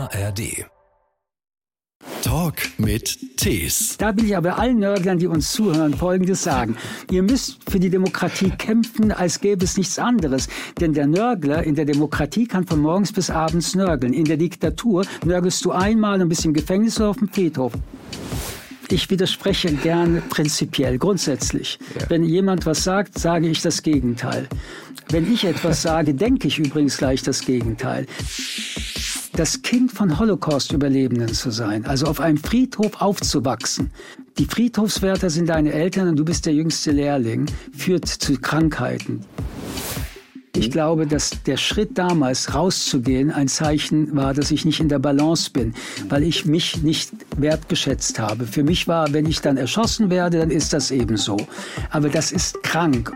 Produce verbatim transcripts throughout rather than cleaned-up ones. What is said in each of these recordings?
A R D. Talk mit Tees. Da will ich aber allen Nörglern, die uns zuhören, Folgendes sagen. Ihr müsst für die Demokratie kämpfen, als gäbe es nichts anderes. Denn der Nörgler in der Demokratie kann von morgens bis abends nörgeln. In der Diktatur nörgelst du einmal und bist im Gefängnis oder auf dem Friedhof. Ich widerspreche gerne prinzipiell, grundsätzlich. Ja. Wenn jemand was sagt, sage ich das Gegenteil. Wenn ich etwas sage, denke ich übrigens gleich das Gegenteil. Das Kind von Holocaust-Überlebenden zu sein, also auf einem Friedhof aufzuwachsen. Die Friedhofswärter sind deine Eltern und du bist der jüngste Lehrling, führt zu Krankheiten. Ich glaube, dass der Schritt damals rauszugehen ein Zeichen war, dass ich nicht in der Balance bin, weil ich mich nicht wertgeschätzt habe. Für mich war, wenn ich dann erschossen werde, dann ist das eben so. Aber das ist krank.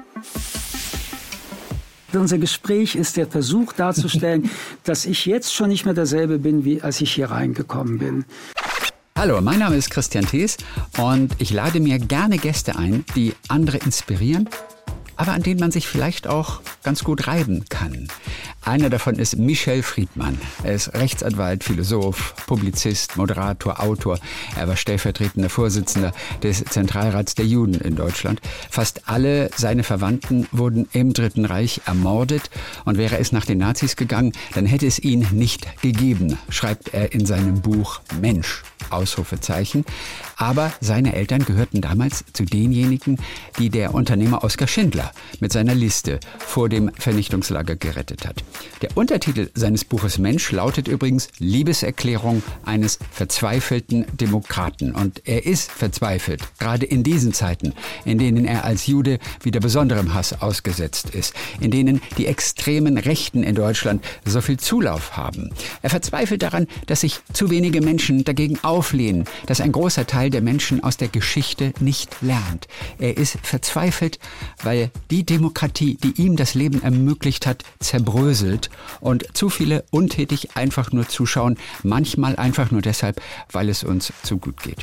Unser Gespräch ist der Versuch darzustellen, dass ich jetzt schon nicht mehr derselbe bin, wie als ich hier reingekommen bin. Hallo, mein Name ist Christian Thees und ich lade mir gerne Gäste ein, die andere inspirieren, aber an denen man sich vielleicht auch ganz gut reiben kann. Einer davon ist Michel Friedmann. Er ist Rechtsanwalt, Philosoph, Publizist, Moderator, Autor. Er war stellvertretender Vorsitzender des Zentralrats der Juden in Deutschland. Fast alle seine Verwandten wurden im Dritten Reich ermordet. Und wäre es nach den Nazis gegangen, dann hätte es ihn nicht gegeben, schreibt er in seinem Buch Mensch, Ausrufezeichen. Aber seine Eltern gehörten damals zu denjenigen, die der Unternehmer Oskar Schindler mit seiner Liste vor dem Vernichtungslager gerettet hat. Der Untertitel seines Buches Mensch lautet übrigens Liebeserklärung eines verzweifelten Demokraten. Und er ist verzweifelt, gerade in diesen Zeiten, in denen er als Jude wieder besonderem Hass ausgesetzt ist, in denen die extremen Rechten in Deutschland so viel Zulauf haben. Er verzweifelt daran, dass sich zu wenige Menschen dagegen auflehnen, dass ein großer Teil der Menschen aus der Geschichte nicht lernt. Er ist verzweifelt, weil die Demokratie, die ihm das Leben ermöglicht hat, zerbröselt und zu viele untätig einfach nur zuschauen, manchmal einfach nur deshalb, weil es uns zu gut geht.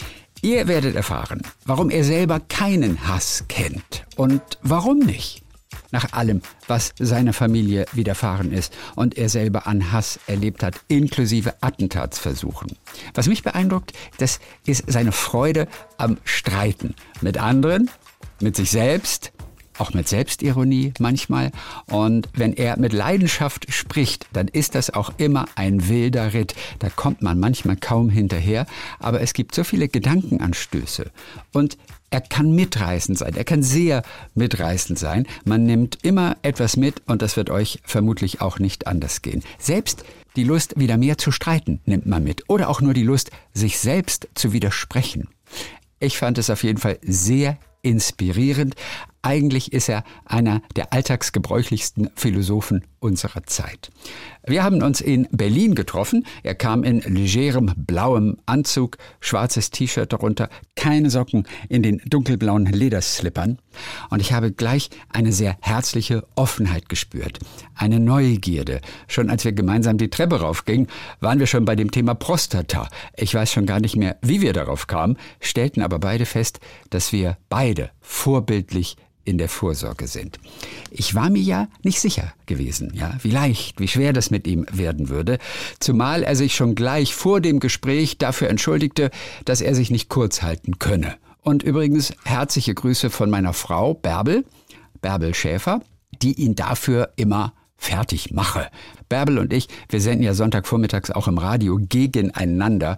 Ihr werdet erfahren, warum er selber keinen Hass kennt und warum nicht. Nach allem, was seiner Familie widerfahren ist und er selber an Hass erlebt hat, inklusive Attentatsversuchen. Was mich beeindruckt, das ist seine Freude am Streiten mit anderen, mit sich selbst, auch mit Selbstironie manchmal. Und wenn er mit Leidenschaft spricht, dann ist das auch immer ein wilder Ritt. Da kommt man manchmal kaum hinterher, aber es gibt so viele Gedankenanstöße. Und er kann mitreißend sein, er kann sehr mitreißend sein. Man nimmt immer etwas mit und das wird euch vermutlich auch nicht anders gehen. Selbst die Lust, wieder mehr zu streiten, nimmt man mit. Oder auch nur die Lust, sich selbst zu widersprechen. Ich fand es auf jeden Fall sehr inspirierend. Eigentlich ist er einer der alltagsgebräuchlichsten Philosophen unserer Zeit. Wir haben uns in Berlin getroffen. Er kam in legerem blauem Anzug, schwarzes T-Shirt darunter, keine Socken, in den dunkelblauen Lederslippern. Und ich habe gleich eine sehr herzliche Offenheit gespürt, eine Neugierde. Schon als wir gemeinsam die Treppe raufgingen, waren wir schon bei dem Thema Prostata. Ich weiß schon gar nicht mehr, wie wir darauf kamen, stellten aber beide fest, dass wir beide vorbildlich in der Vorsorge sind. Ich war mir ja nicht sicher gewesen, ja, wie leicht, wie schwer das mit ihm werden würde, zumal er sich schon gleich vor dem Gespräch dafür entschuldigte, dass er sich nicht kurz halten könne. Und übrigens herzliche Grüße von meiner Frau Bärbel, Bärbel Schäfer, die ihn dafür immer fertig mache. Bärbel und ich, wir senden ja Sonntagvormittags auch im Radio gegeneinander.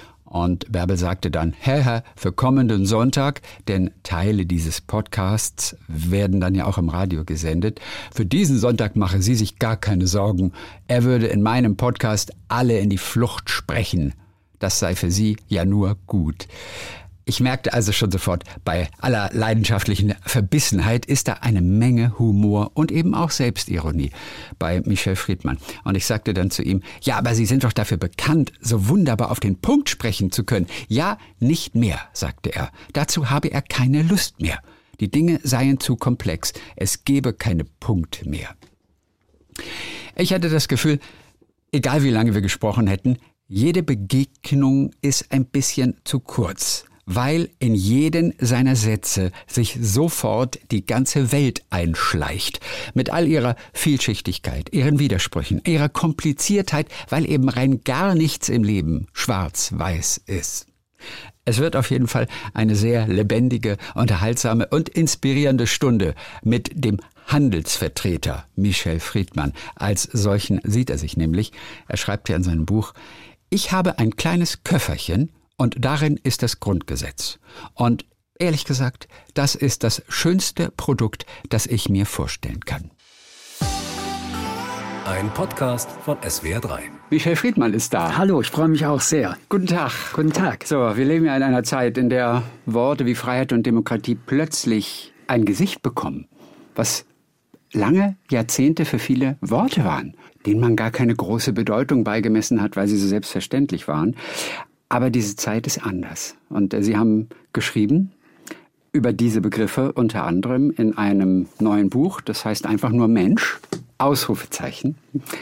Und Bärbel sagte dann, Herr, Herr, für kommenden Sonntag, denn Teile dieses Podcasts werden dann ja auch im Radio gesendet. Für diesen Sonntag mache sie sich gar keine Sorgen. Er würde in meinem Podcast alle in die Flucht sprechen. Das sei für sie ja nur gut. Ich merkte also schon sofort, bei aller leidenschaftlichen Verbissenheit ist da eine Menge Humor und eben auch Selbstironie bei Michel Friedmann. Und ich sagte dann zu ihm, ja, aber Sie sind doch dafür bekannt, so wunderbar auf den Punkt sprechen zu können. Ja, nicht mehr, sagte er. Dazu habe er keine Lust mehr. Die Dinge seien zu komplex. Es gebe keine Punkte mehr. Ich hatte das Gefühl, egal wie lange wir gesprochen hätten, jede Begegnung ist ein bisschen zu kurz. weil in jeden seiner Sätze sich sofort die ganze Welt einschleicht. Mit all ihrer Vielschichtigkeit, ihren Widersprüchen, ihrer Kompliziertheit, weil eben rein gar nichts im Leben schwarz-weiß ist. Es wird auf jeden Fall eine sehr lebendige, unterhaltsame und inspirierende Stunde mit dem Handelsvertreter Michel Friedmann. Als solchen sieht er sich nämlich. Er schreibt ja in seinem Buch: Ich habe ein kleines Köfferchen und darin ist das Grundgesetz. Und ehrlich gesagt, das ist das schönste Produkt, das ich mir vorstellen kann. Ein Podcast von S W R drei. Michel Friedmann ist da. Hallo, ich freue mich auch sehr. Guten Tag. Guten Tag. So, wir leben ja in einer Zeit, in der Worte wie Freiheit und Demokratie plötzlich ein Gesicht bekommen, was lange Jahrzehnte für viele Worte waren, denen man gar keine große Bedeutung beigemessen hat, weil sie so selbstverständlich waren. Aber diese Zeit ist anders. Und äh, Sie haben geschrieben über diese Begriffe unter anderem in einem neuen Buch, das heißt einfach nur Mensch, Ausrufezeichen.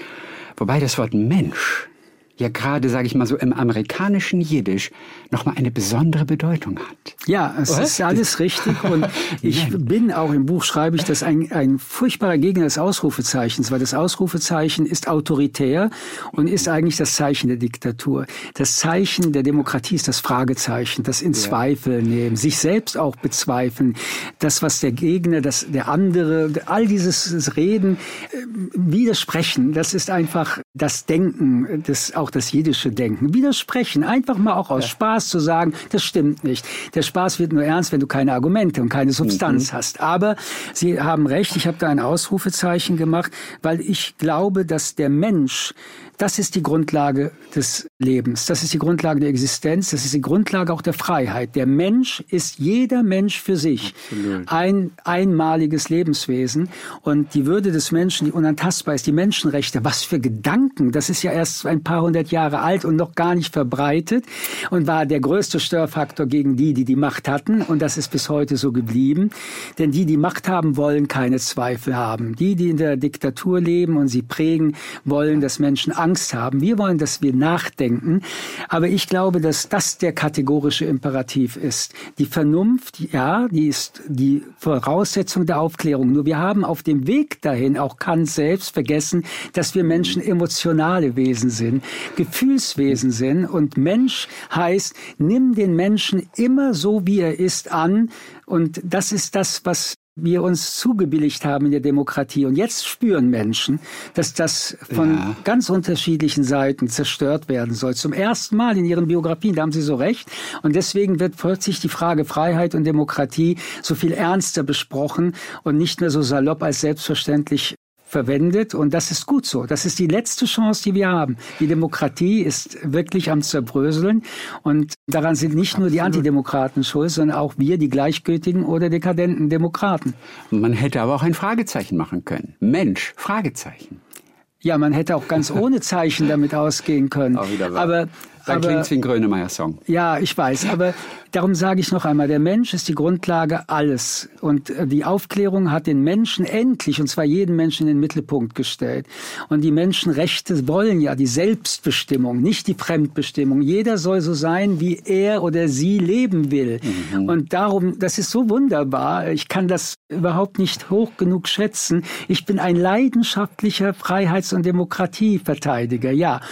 Wobei das Wort Mensch ja gerade, sage ich mal so, im amerikanischen Jiddisch nochmal eine besondere Bedeutung hat. Ja, es Oder? ist alles richtig. Und ich bin auch im Buch, schreibe ich, dass ein, ein furchtbarer Gegner des Ausrufezeichens, weil das Ausrufezeichen ist autoritär und ist eigentlich das Zeichen der Diktatur. Das Zeichen der Demokratie ist das Fragezeichen, das in Zweifel nehmen, sich selbst auch bezweifeln. Das, was der Gegner, das, der andere, all dieses Reden, äh, widersprechen, das ist einfach das Denken, das, auch das jiddische Denken. Widersprechen, einfach mal auch aus ja. Spaß zu sagen, das stimmt nicht. Der Spaß wird nur ernst, wenn du keine Argumente und keine Substanz mhm. hast. Aber Sie haben recht, ich habe da ein Ausrufezeichen gemacht, weil ich glaube, dass der Mensch, das ist die Grundlage des Lebens, das ist die Grundlage der Existenz, das ist die Grundlage auch der Freiheit. Der Mensch ist jeder Mensch für sich Absolut. ein einmaliges Lebenswesen und die Würde des Menschen, die unantastbar ist, die Menschenrechte, was für Gedanken, das ist ja erst ein paar hundert Jahre alt und noch gar nicht verbreitet und war der größte Störfaktor gegen die, die die Macht hatten und das ist bis heute so geblieben, denn die, die Macht haben, wollen keine Zweifel haben. Die, die in der Diktatur leben und sie prägen, wollen, dass Menschen Angst haben. Wir wollen, dass wir nachdenken, aber ich glaube, dass das der kategorische Imperativ ist. Die Vernunft, ja, die ist die Voraussetzung der Aufklärung. Nur wir haben auf dem Weg dahin, auch Kant selbst, vergessen, dass wir Menschen emotionale Wesen sind, Gefühlswesen sind und Mensch heißt, nimm den Menschen immer so, wie er ist, an und das ist das, was wir uns zugebilligt haben in der Demokratie. Und jetzt spüren Menschen, dass das von ja. ganz unterschiedlichen Seiten zerstört werden soll. Zum ersten Mal in ihren Biografien, da haben Sie so recht. Und deswegen wird plötzlich die Frage Freiheit und Demokratie so viel ernster besprochen und nicht mehr so salopp als selbstverständlich verwendet. Und das ist gut so. Das ist die letzte Chance, die wir haben. Die Demokratie ist wirklich am Zerbröseln. Und daran sind nicht Absolut. nur die Antidemokraten schuld, sondern auch wir, die gleichgültigen oder dekadenten Demokraten. Man hätte aber auch ein Fragezeichen machen können. Mensch, Fragezeichen. Ja, man hätte auch ganz ohne Zeichen damit ausgehen können. Auch wieder wahr. Aber Dann klingt es wie ein Grönemeyer-Song. Ja, ich weiß. Aber darum sage ich noch einmal, der Mensch ist die Grundlage alles. Und die Aufklärung hat den Menschen endlich, und zwar jeden Menschen, in den Mittelpunkt gestellt. Und die Menschenrechte wollen ja die Selbstbestimmung, nicht die Fremdbestimmung. Jeder soll so sein, wie er oder sie leben will. Mhm. Und darum, das ist so wunderbar. Ich kann das überhaupt nicht hoch genug schätzen. Ich bin ein leidenschaftlicher Freiheits- und Demokratieverteidiger, ja.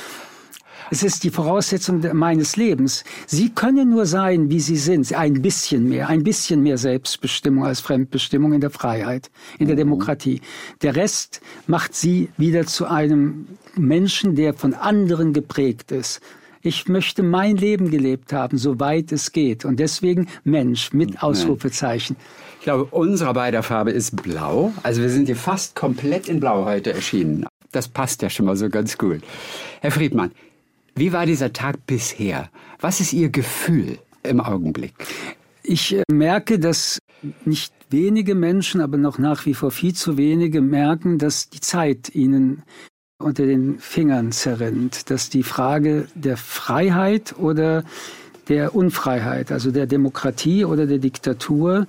Es ist die Voraussetzung meines Lebens. Sie können nur sein, wie Sie sind. Ein bisschen mehr, ein bisschen mehr Selbstbestimmung als Fremdbestimmung in der Freiheit, in der Demokratie. Der Rest macht Sie wieder zu einem Menschen, der von anderen geprägt ist. Ich möchte mein Leben gelebt haben, soweit es geht. Und deswegen Mensch mit Ausrufezeichen. Ich glaube, unsere beider Farbe ist blau. Also wir sind hier fast komplett in Blau heute erschienen. Das passt ja schon mal so ganz gut. Herr Friedmann, wie war dieser Tag bisher? Was ist Ihr Gefühl im Augenblick? Ich äh, merke, dass nicht wenige Menschen, aber noch nach wie vor viel zu wenige merken, dass die Zeit ihnen unter den Fingern zerrinnt. Dass die Frage der Freiheit oder der Unfreiheit, also der Demokratie oder der Diktatur,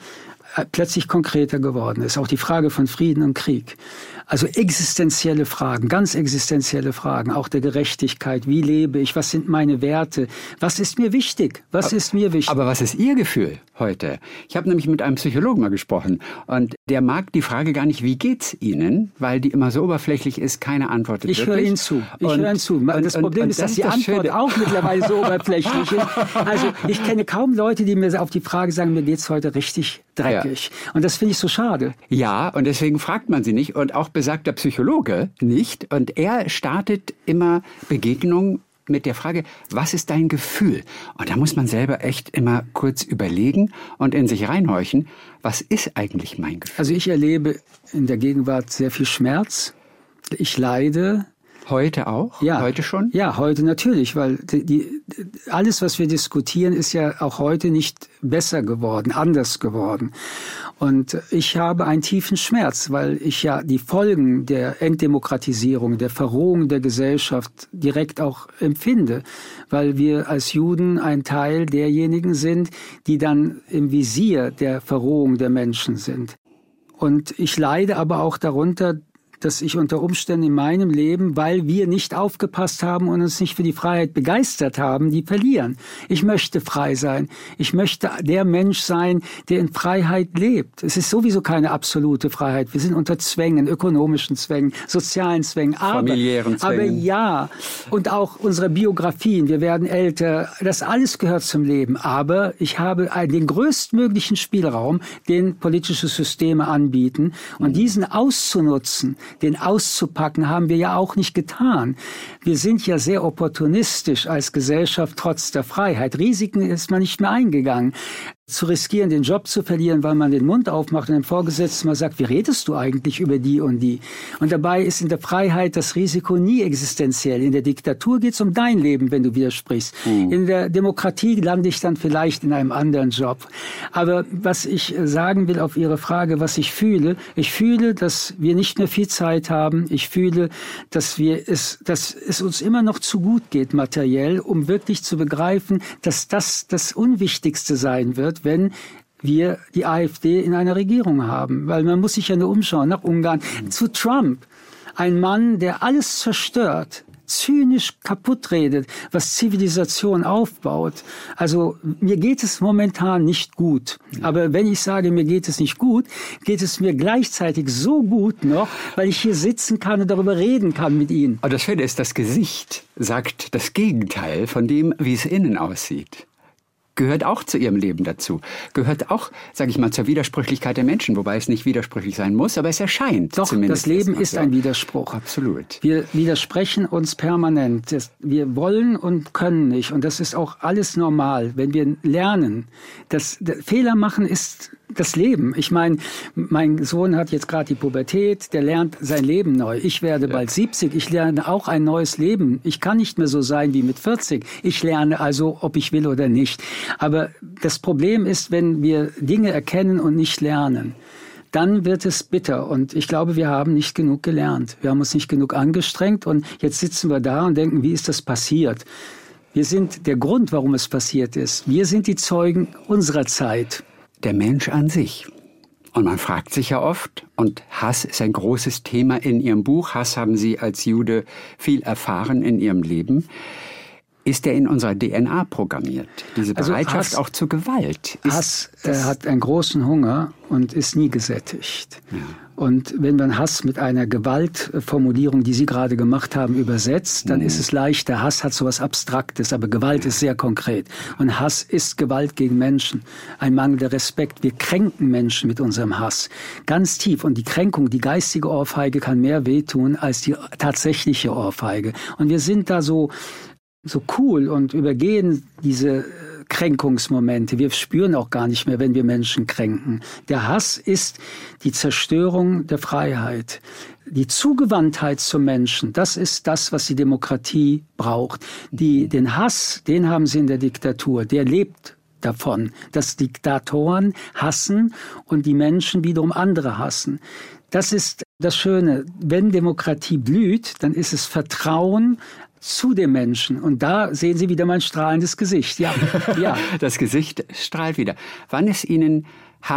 plötzlich konkreter geworden ist. Auch die Frage von Frieden und Krieg. Also existenzielle Fragen, ganz existenzielle Fragen, auch der Gerechtigkeit. Wie lebe ich? Was sind meine Werte? Was ist mir wichtig? Was aber, ist mir wichtig? Aber was ist Ihr Gefühl heute? Ich habe nämlich mit einem Psychologen mal gesprochen und der mag die Frage gar nicht, wie geht's Ihnen? Weil die immer so oberflächlich ist, keine Antwort. Ich höre Ihnen zu. Ich höre Ihnen zu. Das und, Problem und, ist, dass das die das Antwort Schöne. auch mittlerweile so oberflächlich ist. Also ich kenne kaum Leute, die mir auf die Frage sagen, mir geht's heute richtig dreckig. Ja. Und das finde ich so schade. Ja, und deswegen fragt man sie nicht. Und auch besagt der Psychologe nicht. Und er startet immer Begegnungen mit der Frage, was ist dein Gefühl? Und da muss man selber echt immer kurz überlegen und in sich reinhorchen, was ist eigentlich mein Gefühl? Also ich erlebe in der Gegenwart sehr viel Schmerz. Ich leide. Heute auch? Ja. Heute schon? Ja, heute natürlich, weil die, die, alles, was wir diskutieren, ist ja auch heute nicht besser geworden, anders geworden. Und ich habe einen tiefen Schmerz, weil ich ja die Folgen der Entdemokratisierung, der Verrohung der Gesellschaft direkt auch empfinde, weil wir als Juden ein Teil derjenigen sind, die dann im Visier der Verrohung der Menschen sind. Und ich leide aber auch darunter, dass ich unter Umständen in meinem Leben, weil wir nicht aufgepasst haben und uns nicht für die Freiheit begeistert haben, die verlieren. Ich möchte frei sein. Ich möchte der Mensch sein, der in Freiheit lebt. Es ist sowieso keine absolute Freiheit. Wir sind unter Zwängen, ökonomischen Zwängen, sozialen Zwängen, aber, familiären Zwängen. Aber ja, und auch unsere Biografien. Wir werden älter. Das alles gehört zum Leben. Aber ich habe den größtmöglichen Spielraum, den politische Systeme anbieten. Und diesen auszunutzen, den auszupacken, haben wir ja auch nicht getan. Wir sind ja sehr opportunistisch als Gesellschaft trotz der Freiheit. Risiken ist man nicht mehr eingegangen. Zu riskieren, den Job zu verlieren, weil man den Mund aufmacht und dem Vorgesetzten mal sagt, wie redest du eigentlich über die und die? Und dabei ist in der Freiheit das Risiko nie existenziell. In der Diktatur geht es um dein Leben, wenn du widersprichst. Mhm. In der Demokratie lande ich dann vielleicht in einem anderen Job. Aber was ich sagen will auf Ihre Frage, was ich fühle, ich fühle, dass wir nicht mehr viel Zeit haben. Ich fühle, dass wir es, dass es uns immer noch zu gut geht materiell, um wirklich zu begreifen, dass das das Unwichtigste sein wird, wenn wir die AfD in einer Regierung haben. Weil man muss sich ja nur umschauen nach Ungarn. Mhm. Zu Trump, ein Mann, der alles zerstört, zynisch kaputt redet, was Zivilisation aufbaut. Also mir geht es momentan nicht gut. Aber wenn ich sage, mir geht es nicht gut, geht es mir gleichzeitig so gut noch, weil ich hier sitzen kann und darüber reden kann mit Ihnen. Aber das Schöne ist, das Gesicht sagt das Gegenteil von dem, wie es innen aussieht. Gehört auch zu ihrem Leben dazu. Gehört auch, sage ich mal, zur Widersprüchlichkeit der Menschen, wobei es nicht widersprüchlich sein muss, aber es erscheint Doch, zumindest. Das Leben ist so. ein Widerspruch. Absolut. Wir widersprechen uns permanent. Wir wollen und können nicht. Und das ist auch alles normal, wenn wir lernen. Das, das Fehler machen ist das Leben. Ich meine, mein Sohn hat jetzt gerade die Pubertät, der lernt sein Leben neu. Ich werde ja. bald siebzig, ich lerne auch ein neues Leben. Ich kann nicht mehr so sein wie mit vierzig. Ich lerne also, ob ich will oder nicht. Aber das Problem ist, wenn wir Dinge erkennen und nicht lernen, dann wird es bitter. Und ich glaube, wir haben nicht genug gelernt. Wir haben uns nicht genug angestrengt und jetzt sitzen wir da und denken, wie ist das passiert? Wir sind der Grund, warum es passiert ist. Wir sind die Zeugen unserer Zeit. Der Mensch an sich. Und man fragt sich ja oft, und Hass ist ein großes Thema in Ihrem Buch, Hass haben Sie als Jude viel erfahren in Ihrem Leben. Ist der in unserer D N A programmiert? Diese Bereitschaft also Hass, auch zur Gewalt. Ist Hass äh, hat einen großen Hunger und ist nie gesättigt. Ja. Und wenn man Hass mit einer Gewaltformulierung, die Sie gerade gemacht haben, übersetzt, dann mhm. ist es leichter. Hass hat so was Abstraktes, aber Gewalt ja. ist sehr konkret. Und Hass ist Gewalt gegen Menschen. Ein mangelnder Respekt. Wir kränken Menschen mit unserem Hass. Ganz tief. Und die Kränkung, die geistige Ohrfeige kann mehr wehtun als die tatsächliche Ohrfeige. Und wir sind da so so cool und übergehen diese Kränkungsmomente. Wir spüren auch gar nicht mehr, wenn wir Menschen kränken. Der Hass ist die Zerstörung der Freiheit. Die Zugewandtheit zum Menschen, das ist das, was die Demokratie braucht. Die, den Hass, den haben sie in der Diktatur. Der lebt davon, dass Diktatoren hassen und die Menschen wiederum andere hassen. Das ist das Schöne. Wenn Demokratie blüht, dann ist es Vertrauen zu dem Menschen. Und da sehen Sie wieder mein strahlendes Gesicht. Ja, ja. Das Gesicht strahlt wieder. Wann ist Ihnen Hass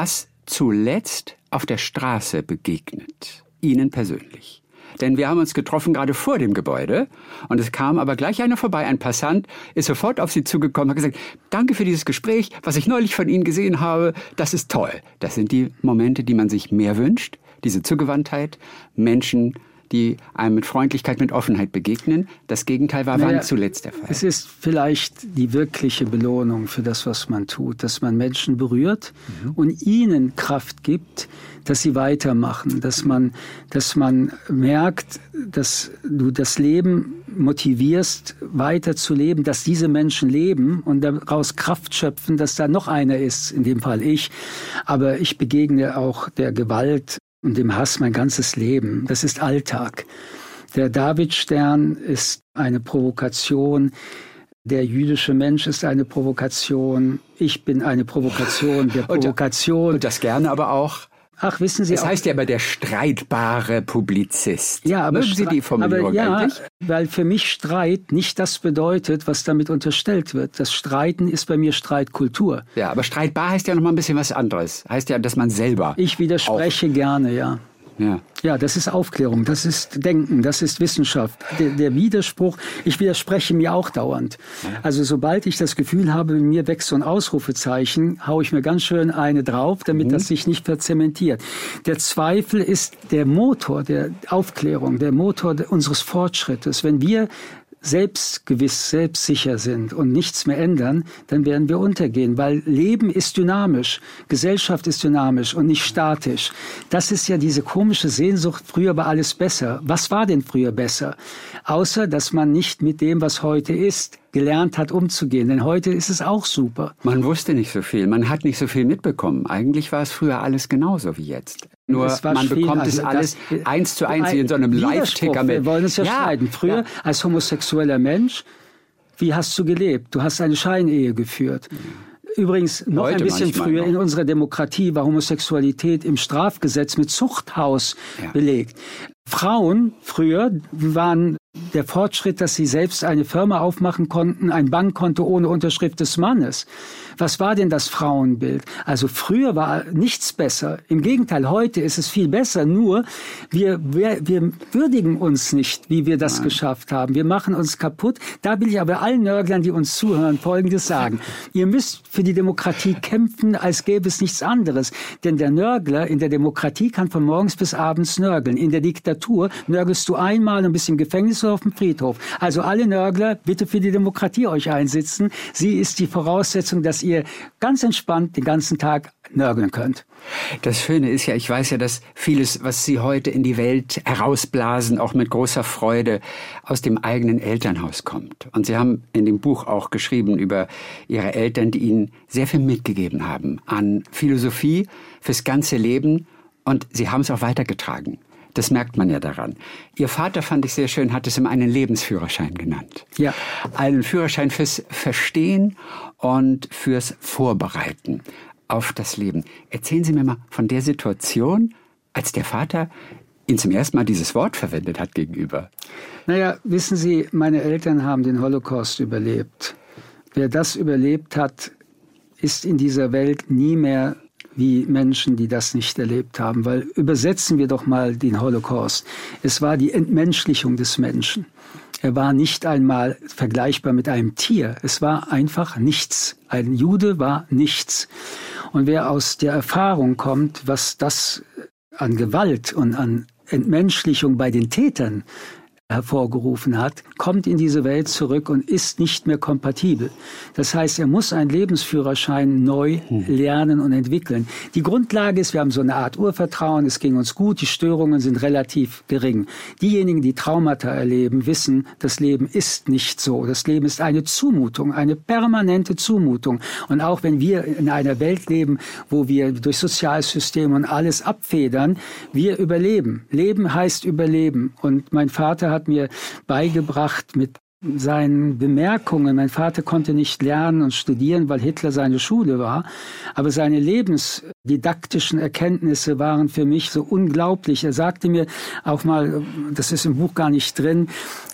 zuletzt auf der Straße begegnet. Ihnen persönlich. Denn wir haben uns getroffen gerade vor dem Gebäude und es kam aber gleich einer vorbei, ein Passant, ist sofort auf Sie zugekommen, hat gesagt, danke für dieses Gespräch, was ich neulich von Ihnen gesehen habe, das ist toll. Das sind die Momente, die man sich mehr wünscht, diese Zugewandtheit, Menschen, die einem mit Freundlichkeit, mit Offenheit begegnen. Das Gegenteil war naja, wann zuletzt der Fall? Es ist vielleicht die wirkliche Belohnung für das, was man tut, dass man Menschen berührt mhm. und ihnen Kraft gibt, dass sie weitermachen, dass man, dass man merkt, dass du das Leben motivierst, weiter zu leben, dass diese Menschen leben und daraus Kraft schöpfen, dass da noch einer ist, in dem Fall ich. Aber ich begegne auch der Gewalt und dem Hass mein ganzes Leben. Das ist Alltag. Der Davidstern ist eine Provokation. Der jüdische Mensch ist eine Provokation. Ich bin eine Provokation der Provokation. Und das gerne aber auch. Ach, wissen Sie. Das heißt ja aber der streitbare Publizist. Ja, aber mögen Sie die Formulierung aber ja, eigentlich? Weil für mich Streit nicht das bedeutet, was damit unterstellt wird. Das Streiten ist bei mir Streitkultur. Ja, aber streitbar heißt ja noch mal ein bisschen was anderes. Heißt ja, dass man selber. Ich widerspreche auch gerne, ja. Ja. Ja, das ist Aufklärung, das ist Denken, das ist Wissenschaft. Der, der Widerspruch, ich widerspreche mir auch dauernd. Ja. Also sobald ich das Gefühl habe, in mir wächst so ein Ausrufezeichen, haue ich mir ganz schön eine drauf, damit mhm. das sich nicht verzementiert. Der Zweifel ist der Motor der Aufklärung, der Motor unseres Fortschrittes. Wenn wir selbstgewiss, selbstsicher sind und nichts mehr ändern, dann werden wir untergehen, weil Leben ist dynamisch, Gesellschaft ist dynamisch und nicht statisch. Das ist ja diese komische Sehnsucht, früher war alles besser. Was war denn früher besser? Außer, dass man nicht mit dem, was heute ist, gelernt hat, umzugehen. Denn heute ist es auch super. Man wusste nicht so viel, man hat nicht so viel mitbekommen. Eigentlich war es früher alles genauso wie jetzt. Nur man viel, bekommt also es alles das, eins zu eins wie in so einem Live-Ticker mit. Wir wollen es ja, ja streiten. Früher ja. als homosexueller Mensch, wie hast du gelebt? Du hast eine Scheinehe geführt. Ja. Übrigens, noch Heute ein bisschen früher noch. In unserer Demokratie war Homosexualität im Strafgesetz mit Zuchthaus ja. belegt. Frauen früher waren der Fortschritt, dass sie selbst eine Firma aufmachen konnten, ein Bankkonto ohne Unterschrift des Mannes. Was war denn das Frauenbild? Also früher war nichts besser. Im Gegenteil, heute ist es viel besser. Nur wir, wir, wir würdigen uns nicht, wie wir das Nein. geschafft haben. Wir machen uns kaputt. Da will ich aber allen Nörglern, die uns zuhören, Folgendes sagen. Ihr müsst für die Demokratie kämpfen, als gäbe es nichts anderes. Denn der Nörgler in der Demokratie kann von morgens bis abends nörgeln. In der Diktatur nörgelst du einmal und bist im Gefängnis oder auf dem Friedhof. Also alle Nörgler, bitte für die Demokratie euch einsitzen. Sie ist die Voraussetzung, dass ihr ganz entspannt den ganzen Tag nörgeln könnt. Das Schöne ist ja, ich weiß ja, dass vieles, was Sie heute in die Welt herausblasen, auch mit großer Freude aus dem eigenen Elternhaus kommt. Und Sie haben in dem Buch auch geschrieben über Ihre Eltern, die Ihnen sehr viel mitgegeben haben an Philosophie fürs ganze Leben. Und Sie haben es auch weitergetragen. Das merkt man ja daran. Ihr Vater, fand ich sehr schön, hat es immer einen Lebensführerschein genannt. Ja. Einen Führerschein fürs Verstehen und fürs Vorbereiten auf das Leben. Erzählen Sie mir mal von der Situation, als der Vater Ihnen zum ersten Mal dieses Wort verwendet hat gegenüber. Naja, wissen Sie, meine Eltern haben den Holocaust überlebt. Wer das überlebt hat, ist in dieser Welt nie mehr wie Menschen, die das nicht erlebt haben. Weil übersetzen wir doch mal den Holocaust. Es war die Entmenschlichung des Menschen. Er war nicht einmal vergleichbar mit einem Tier. Es war einfach nichts. Ein Jude war nichts. Und wer aus der Erfahrung kommt, was das an Gewalt und an Entmenschlichung bei den Tätern hervorgerufen hat, kommt in diese Welt zurück und ist nicht mehr kompatibel. Das heißt, er muss einen Lebensführerschein neu lernen und entwickeln. Die Grundlage ist, wir haben so eine Art Urvertrauen, es ging uns gut, die Störungen sind relativ gering. Diejenigen, die Traumata erleben, wissen, das Leben ist nicht so. Das Leben ist eine Zumutung, eine permanente Zumutung. Und auch wenn wir in einer Welt leben, wo wir durch Sozialsysteme und alles abfedern, wir überleben. Leben heißt überleben. Und mein Vater hat mir beigebracht mit seinen Bemerkungen. Mein Vater konnte nicht lernen und studieren, weil Hitler seine Schule war. Aber seine lebensdidaktischen Erkenntnisse waren für mich so unglaublich. Er sagte mir auch mal, das ist im Buch gar nicht drin, die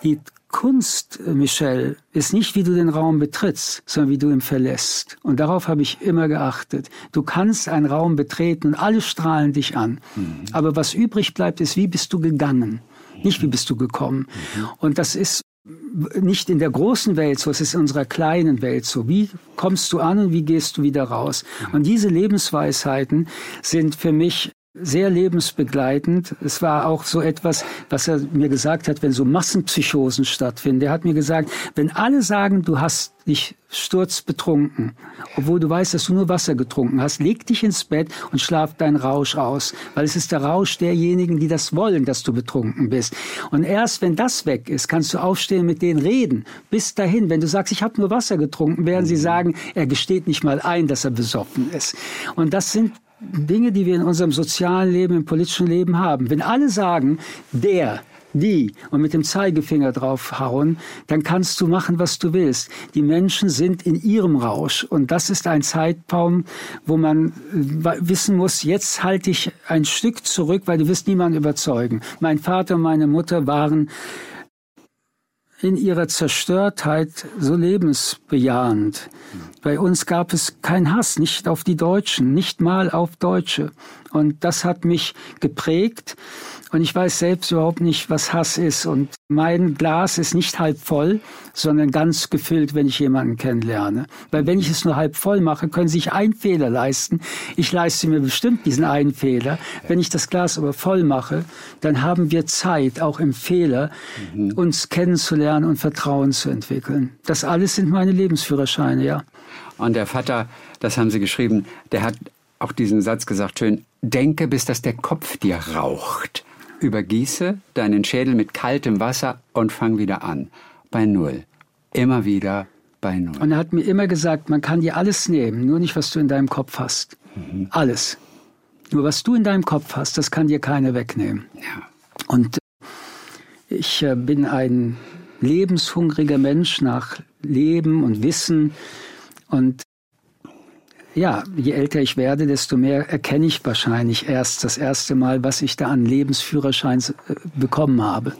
Kunst, Michel, ist nicht, wie du den Raum betrittst, sondern wie du ihn verlässt. Und darauf habe ich immer geachtet. Du kannst einen Raum betreten und alle strahlen dich an. Mhm. Aber was übrig bleibt, ist, wie bist du gegangen? Nicht, wie bist du gekommen? Mhm. Und das ist nicht in der großen Welt so, es ist in unserer kleinen Welt so. Wie kommst du an und wie gehst du wieder raus? Mhm. Und diese Lebensweisheiten sind für mich sehr lebensbegleitend. Es war auch so etwas, was er mir gesagt hat, wenn so Massenpsychosen stattfinden. Er hat mir gesagt, wenn alle sagen, du hast dich sturzbetrunken, obwohl du weißt, dass du nur Wasser getrunken hast, leg dich ins Bett und schlaf deinen Rausch aus. Weil es ist der Rausch derjenigen, die das wollen, dass du betrunken bist. Und erst wenn das weg ist, kannst du aufstehen, mit denen reden. Bis dahin, wenn du sagst, ich habe nur Wasser getrunken, werden sie sagen, er gesteht nicht mal ein, dass er besoffen ist. Und das sind Dinge, die wir in unserem sozialen Leben, im politischen Leben haben. Wenn alle sagen, der, die und mit dem Zeigefinger draufhauen, dann kannst du machen, was du willst. Die Menschen sind in ihrem Rausch und das ist ein Zeitraum, wo man wissen muss, jetzt halte ich ein Stück zurück, weil du wirst niemanden überzeugen. Mein Vater und meine Mutter waren in ihrer Zerstörtheit so lebensbejahend. Bei uns gab es keinen Hass, nicht auf die Deutschen, nicht mal auf Deutsche. Und das hat mich geprägt. Und ich weiß selbst überhaupt nicht, was Hass ist. Und mein Glas ist nicht halb voll, sondern ganz gefüllt, wenn ich jemanden kennenlerne. Weil wenn ich es nur halb voll mache, können Sie sich einen Fehler leisten. Ich leiste mir bestimmt diesen einen Fehler. Wenn ich das Glas aber voll mache, dann haben wir Zeit, auch im Fehler, mhm. uns kennenzulernen und Vertrauen zu entwickeln. Das alles sind meine Lebensführerscheine, ja. Und der Vater, das haben Sie geschrieben, der hat auch diesen Satz gesagt, schön, denke, bis dass der Kopf dir raucht. Übergieße deinen Schädel mit kaltem Wasser und fang wieder an. Bei Null. Immer wieder bei Null. Und er hat mir immer gesagt, man kann dir alles nehmen, nur nicht, was du in deinem Kopf hast. Mhm. Alles. Nur was du in deinem Kopf hast, das kann dir keiner wegnehmen. Ja. Und ich äh, bin ein lebenshungriger Mensch nach Leben und Wissen. Und ja, je älter ich werde, desto mehr erkenne ich wahrscheinlich erst das erste Mal, was ich da an Lebensführerschein äh, bekommen habe.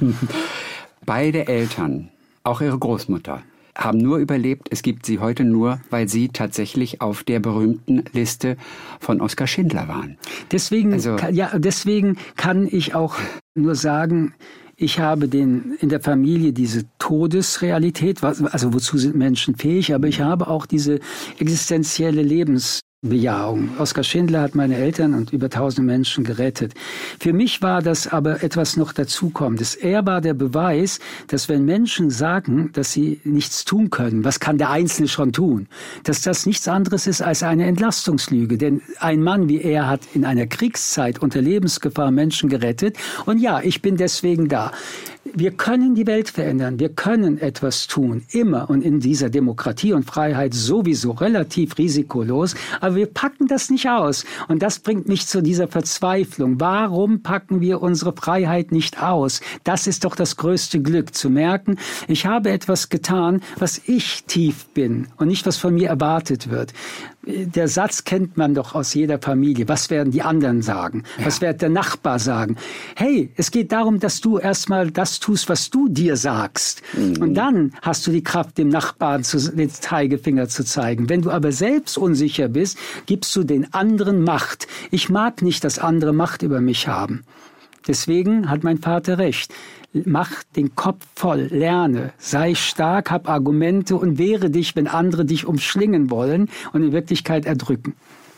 Beide Eltern, auch ihre Großmutter, haben nur überlebt. Es gibt sie heute nur, weil sie tatsächlich auf der berühmten Liste von Oskar Schindler waren. Deswegen, also, ja, deswegen kann ich auch nur sagen, ich habe den, in der Familie diese Todesrealität, also wozu sind Menschen fähig, aber ich habe auch diese existenzielle Lebensbejahung. Oskar Schindler hat meine Eltern und über tausende Menschen gerettet. Für mich war das aber etwas noch dazukommendes. Er war der Beweis, dass wenn Menschen sagen, dass sie nichts tun können, was kann der Einzelne schon tun, dass das nichts anderes ist als eine Entlastungslüge. Denn ein Mann wie er hat in einer Kriegszeit unter Lebensgefahr Menschen gerettet. Und ja, ich bin deswegen da. Wir können die Welt verändern, wir können etwas tun, immer und in dieser Demokratie und Freiheit sowieso relativ risikolos, aber wir packen das nicht aus. Und das bringt mich zu dieser Verzweiflung. Warum packen wir unsere Freiheit nicht aus? Das ist doch das größte Glück, zu merken, ich habe etwas getan, was ich tief bin und nicht, was von mir erwartet wird. Der Satz kennt man doch aus jeder Familie. Was werden die anderen sagen? Ja. Was wird der Nachbar sagen? Hey, es geht darum, dass du erstmal das tust, was du dir sagst. Mhm. Und dann hast du die Kraft, dem Nachbarn zu, den Zeigefinger zu zeigen. Wenn du aber selbst unsicher bist, gibst du den anderen Macht. Ich mag nicht, dass andere Macht über mich haben. Deswegen hat mein Vater recht. Mach den Kopf voll, lerne, sei stark, hab Argumente und wehre dich, wenn andere dich umschlingen wollen und in Wirklichkeit erdrücken.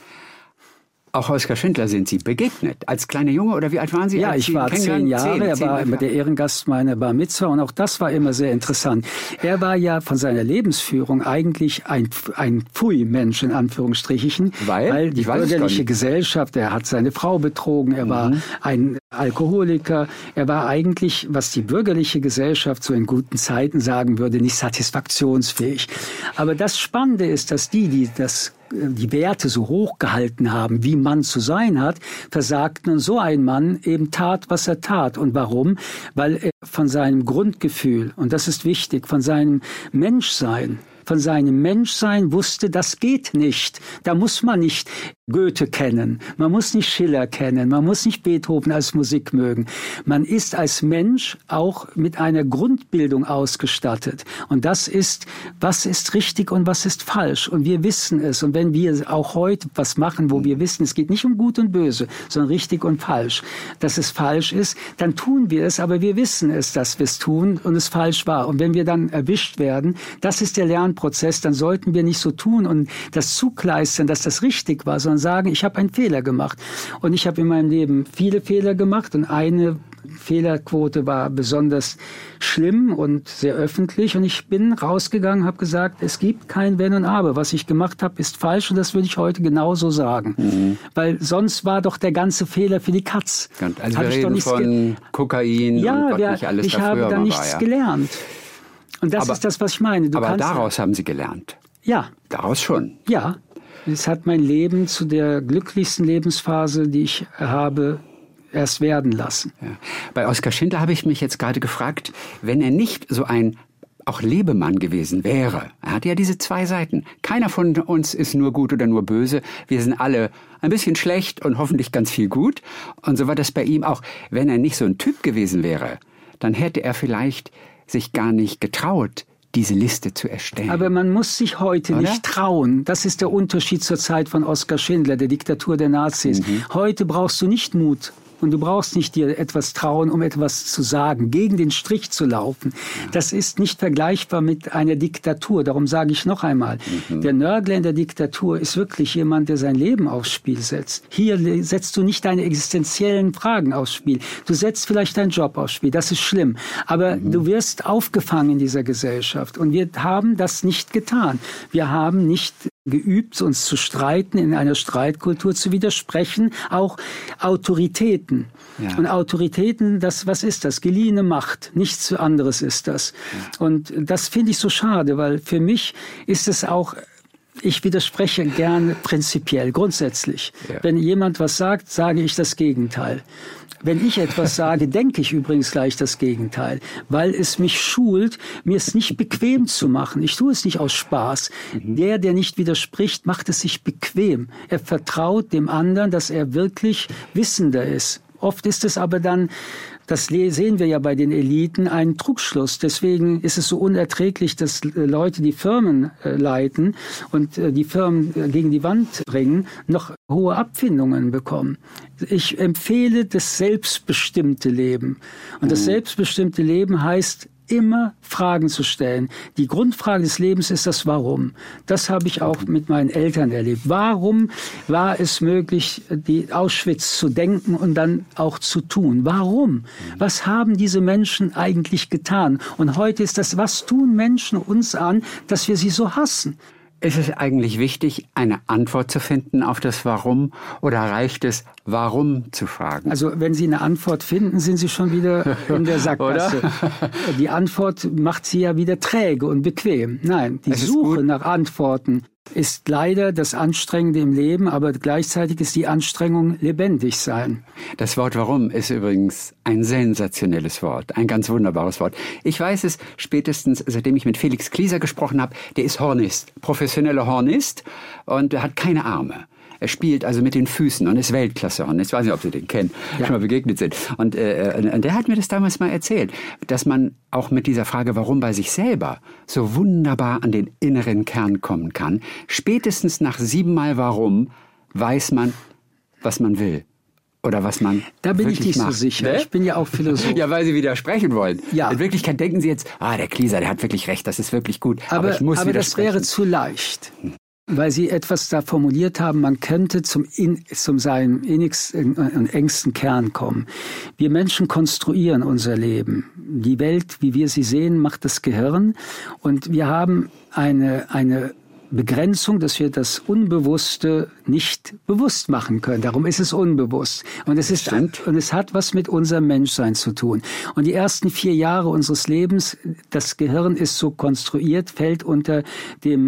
Auch Oskar Schindler sind Sie begegnet, als kleiner Junge, oder wie alt waren Sie? Ja, ich war zehn Jahre, er war immer der Ehrengast meiner Bar Mitzwa und auch das war immer sehr interessant. Er war ja von seiner Lebensführung eigentlich ein, ein Pfui-Mensch, in Anführungsstrichen, weil, weil die bürgerliche Gesellschaft, er hat seine Frau betrogen, er mhm. war ein Alkoholiker, er war eigentlich, was die bürgerliche Gesellschaft so in guten Zeiten sagen würde, nicht satisfaktionsfähig. Aber das Spannende ist, dass die, die das die Werte so hoch gehalten haben, wie man zu sein hat, versagten und so ein Mann eben tat, was er tat. Und warum? Weil er von seinem Grundgefühl, und das ist wichtig, von seinem Menschsein von seinem Menschsein wusste, das geht nicht. Da muss man nicht Goethe kennen, man muss nicht Schiller kennen, man muss nicht Beethoven als Musik mögen. Man ist als Mensch auch mit einer Grundbildung ausgestattet. Und das ist, was ist richtig und was ist falsch. Und wir wissen es. Und wenn wir auch heute was machen, wo wir wissen, es geht nicht um Gut und Böse, sondern richtig und falsch, dass es falsch ist, dann tun wir es, aber wir wissen es, dass wir es tun und es falsch war. Und wenn wir dann erwischt werden, das ist der Lernprozess, dann sollten wir nicht so tun und das zukleistern, dass das richtig war, sondern sagen, ich habe einen Fehler gemacht. Und ich habe in meinem Leben viele Fehler gemacht und eine Fehlerquote war besonders schlimm und sehr öffentlich. Und ich bin rausgegangen, habe gesagt, es gibt kein Wenn und Aber. Was ich gemacht habe, ist falsch und das würde ich heute genauso sagen. Mhm. Weil sonst war doch der ganze Fehler für die Katz. Also wir reden von Kokain ja, und was wir, nicht alles ich da habe früher da mal nichts war, ja. gelernt. Und das aber, ist das, was ich meine. Du aber kannst, daraus haben Sie gelernt? Ja. Daraus schon? Ja. Es hat mein Leben zu der glücklichsten Lebensphase, die ich habe, erst werden lassen. Ja. Bei Oskar Schindler habe ich mich jetzt gerade gefragt, wenn er nicht so ein auch Lebemann gewesen wäre. Er hat ja diese zwei Seiten. Keiner von uns ist nur gut oder nur böse. Wir sind alle ein bisschen schlecht und hoffentlich ganz viel gut. Und so war das bei ihm auch. Wenn er nicht so ein Typ gewesen wäre, dann hätte er vielleicht sich gar nicht getraut, diese Liste zu erstellen. Aber man muss sich heute Oder? nicht trauen. Das ist der Unterschied zur Zeit von Oskar Schindler, der Diktatur der Nazis. Mhm. Heute brauchst du nicht Mut. Und du brauchst nicht dir etwas trauen, um etwas zu sagen, gegen den Strich zu laufen. Ja. Das ist nicht vergleichbar mit einer Diktatur. Darum sage ich noch einmal, mhm. der Nörgler in der Diktatur ist wirklich jemand, der sein Leben aufs Spiel setzt. Hier setzt du nicht deine existenziellen Fragen aufs Spiel. Du setzt vielleicht deinen Job aufs Spiel. Das ist schlimm. Aber mhm. du wirst aufgefangen in dieser Gesellschaft. Und wir haben das nicht getan. Wir haben nicht geübt, uns zu streiten, in einer Streitkultur zu widersprechen, auch Autoritäten. Ja. Und Autoritäten, das, was ist das? Geliehene Macht. Nichts anderes ist das. Ja. Und das finde ich so schade, weil für mich ist es auch, ich widerspreche gerne prinzipiell, grundsätzlich. Ja. Wenn jemand was sagt, sage ich das Gegenteil. Wenn ich etwas sage, denke ich übrigens gleich das Gegenteil, weil es mich schult, mir es nicht bequem zu machen. Ich tue es nicht aus Spaß. Mhm. Der, der nicht widerspricht, macht es sich bequem. Er vertraut dem anderen, dass er wirklich wissender ist. Oft ist es aber dann, das sehen wir ja bei den Eliten, ein Trugschluss. Deswegen ist es so unerträglich, dass Leute, die Firmen leiten und die Firmen gegen die Wand bringen, noch hohe Abfindungen bekommen. Ich empfehle das selbstbestimmte Leben. Und das selbstbestimmte Leben heißt, immer Fragen zu stellen. Die Grundfrage des Lebens ist das Warum. Das habe ich auch mit meinen Eltern erlebt. Warum war es möglich, die Auschwitz zu denken und dann auch zu tun? Warum? Was haben diese Menschen eigentlich getan? Und heute ist das, was tun Menschen uns an, dass wir sie so hassen? Ist es eigentlich wichtig, eine Antwort zu finden auf das Warum oder reicht es, Warum zu fragen? Also wenn Sie eine Antwort finden, sind Sie schon wieder in der Sackgasse. Die Antwort macht Sie ja wieder träge und bequem. Nein, die Suche nach Antworten ist leider das Anstrengende im Leben, aber gleichzeitig ist die Anstrengung lebendig sein. Das Wort Warum ist übrigens ein sensationelles Wort, ein ganz wunderbares Wort. Ich weiß es spätestens, seitdem ich mit Felix Klieser gesprochen habe, der ist Hornist, professioneller Hornist und er hat keine Arme. Er spielt also mit den Füßen und ist Weltklasse-Hornist. Ich weiß nicht, ob Sie den kennen, ja. schon mal begegnet sind. Und äh, der hat mir das damals mal erzählt, dass man auch mit dieser Frage, warum bei sich selber, so wunderbar an den inneren Kern kommen kann. Spätestens nach siebenmal Warum weiß man, was man will. Oder was man Da bin ich nicht macht. so sicher. Ne? Ich bin ja auch Philosoph. Ja, weil Sie widersprechen wollen. Ja. In Wirklichkeit denken Sie jetzt, ah, der Klieser, der hat wirklich recht, das ist wirklich gut. Aber, Aber, ich muss aber das wäre zu leicht. Weil Sie etwas da formuliert haben, man könnte zum, in, zum seinem innigsten und engsten Kern kommen. Wir Menschen konstruieren unser Leben. Die Welt, wie wir sie sehen, macht das Gehirn. Und wir haben eine, eine Begrenzung, dass wir das Unbewusste nicht bewusst machen können. Darum ist es unbewusst. Und es ist, und es hat was mit unserem Menschsein zu tun. Und die ersten vier Jahre unseres Lebens, das Gehirn ist so konstruiert, fällt unter dem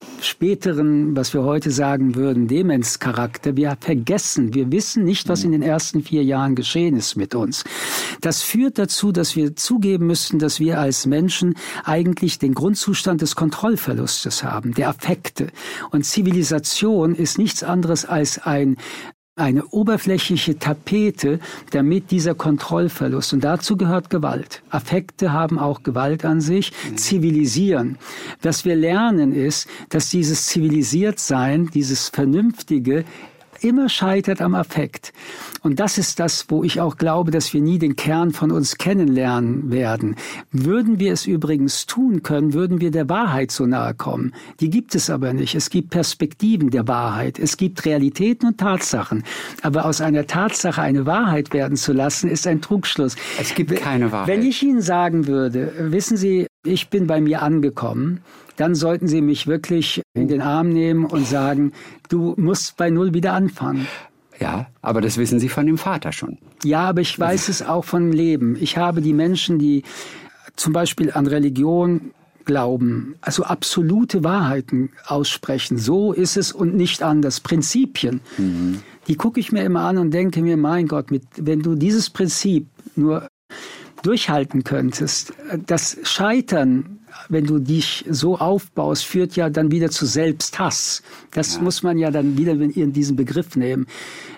späteren, was wir heute sagen würden, Demenzcharakter. Wir vergessen, wir wissen nicht, was in den ersten vier Jahren geschehen ist mit uns. Das führt dazu, dass wir zugeben müssten, dass wir als Menschen eigentlich den Grundzustand des Kontrollverlustes haben, der Affekte. Und Zivilisation ist nichts anderes als ein eine oberflächliche Tapete, damit dieser Kontrollverlust, und dazu gehört Gewalt. Affekte haben auch Gewalt an sich, zivilisieren. Was wir lernen ist, dass dieses Zivilisiertsein, dieses Vernünftige, immer scheitert am Affekt. Und das ist das, wo ich auch glaube, dass wir nie den Kern von uns kennenlernen werden. Würden wir es übrigens tun können, würden wir der Wahrheit so nahe kommen. Die gibt es aber nicht. Es gibt Perspektiven der Wahrheit. Es gibt Realitäten und Tatsachen. Aber aus einer Tatsache eine Wahrheit werden zu lassen, ist ein Trugschluss. Es gibt keine Wahrheit. Wenn ich Ihnen sagen würde, wissen Sie, ich bin bei mir angekommen, dann sollten Sie mich wirklich in den Arm nehmen und sagen, du musst bei Null wieder anfangen. Ja, aber das wissen Sie von dem Vater schon. Ja, aber ich weiß es auch vom Leben. Ich habe die Menschen, die zum Beispiel an Religion glauben, also absolute Wahrheiten aussprechen. So ist es und nicht anders. Prinzipien. Mhm. Die gucke ich mir immer an und denke mir, mein Gott, mit, wenn du dieses Prinzip nur durchhalten könntest, das Scheitern, wenn du dich so aufbaust, führt ja dann wieder zu Selbsthass. Das ja. muss man ja dann wieder in diesen Begriff nehmen.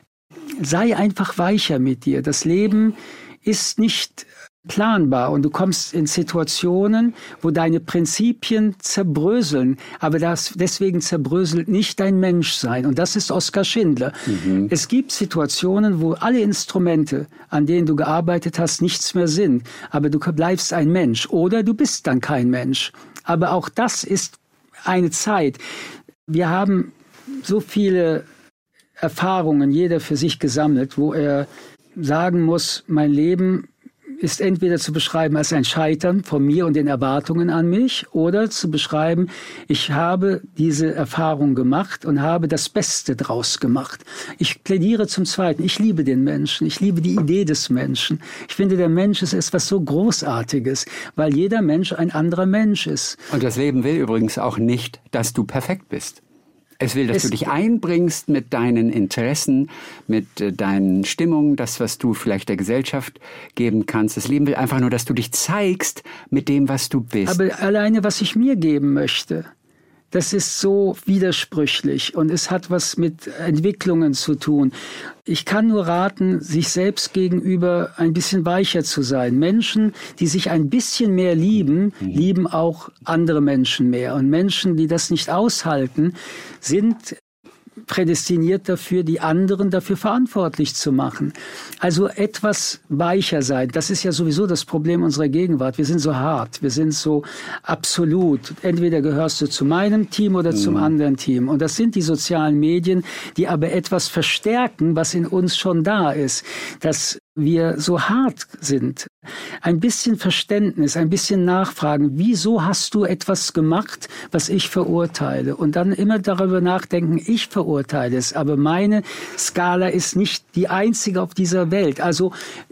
Sei einfach weicher mit dir. Das Leben ist nicht planbar und du kommst in Situationen, wo deine Prinzipien zerbröseln, aber das, deswegen zerbröselt nicht dein Menschsein. Und das ist Oskar Schindler. Mhm. Es gibt Situationen, wo alle Instrumente, an denen du gearbeitet hast, nichts mehr sind, aber du bleibst ein Mensch oder du bist dann kein Mensch. Aber auch das ist eine Zeit. Wir haben so viele Erfahrungen, jeder für sich gesammelt, wo er sagen muss, mein Leben ist entweder zu beschreiben als ein Scheitern von mir und den Erwartungen an mich oder zu beschreiben, ich habe diese Erfahrung gemacht und habe das Beste draus gemacht. Ich plädiere zum Zweiten. Ich liebe den Menschen. Ich liebe die Idee des Menschen. Ich finde, der Mensch ist etwas so Großartiges, weil jeder Mensch ein anderer Mensch ist. Und das Leben will übrigens auch nicht, dass du perfekt bist. Es will, dass es du dich einbringst mit deinen Interessen, mit äh, deinen Stimmungen, das, was du vielleicht der Gesellschaft geben kannst. Das Leben will einfach nur, dass du dich zeigst mit dem, was du bist. Aber alleine, was ich mir geben möchte, das ist so widersprüchlich und es hat was mit Entwicklungen zu tun. Ich kann nur raten, sich selbst gegenüber ein bisschen weicher zu sein. Menschen, die sich ein bisschen mehr lieben, mhm. lieben auch andere Menschen mehr. Und Menschen, die das nicht aushalten, sind prädestiniert dafür, die anderen dafür verantwortlich zu machen. Also etwas weicher sein. Das ist ja sowieso das Problem unserer Gegenwart. Wir sind so hart, wir sind so absolut. Entweder gehörst du zu meinem Team oder zum mhm. anderen Team. Und das sind die sozialen Medien, die aber etwas verstärken, was in uns schon da ist. Dass wir so hart sind. Ein bisschen Verständnis, ein bisschen nachfragen. Wieso hast du etwas gemacht, was ich verurteile? Und dann immer darüber nachdenken, ich verurteile es, aber meine Skala ist nicht die einzige auf dieser Welt. Also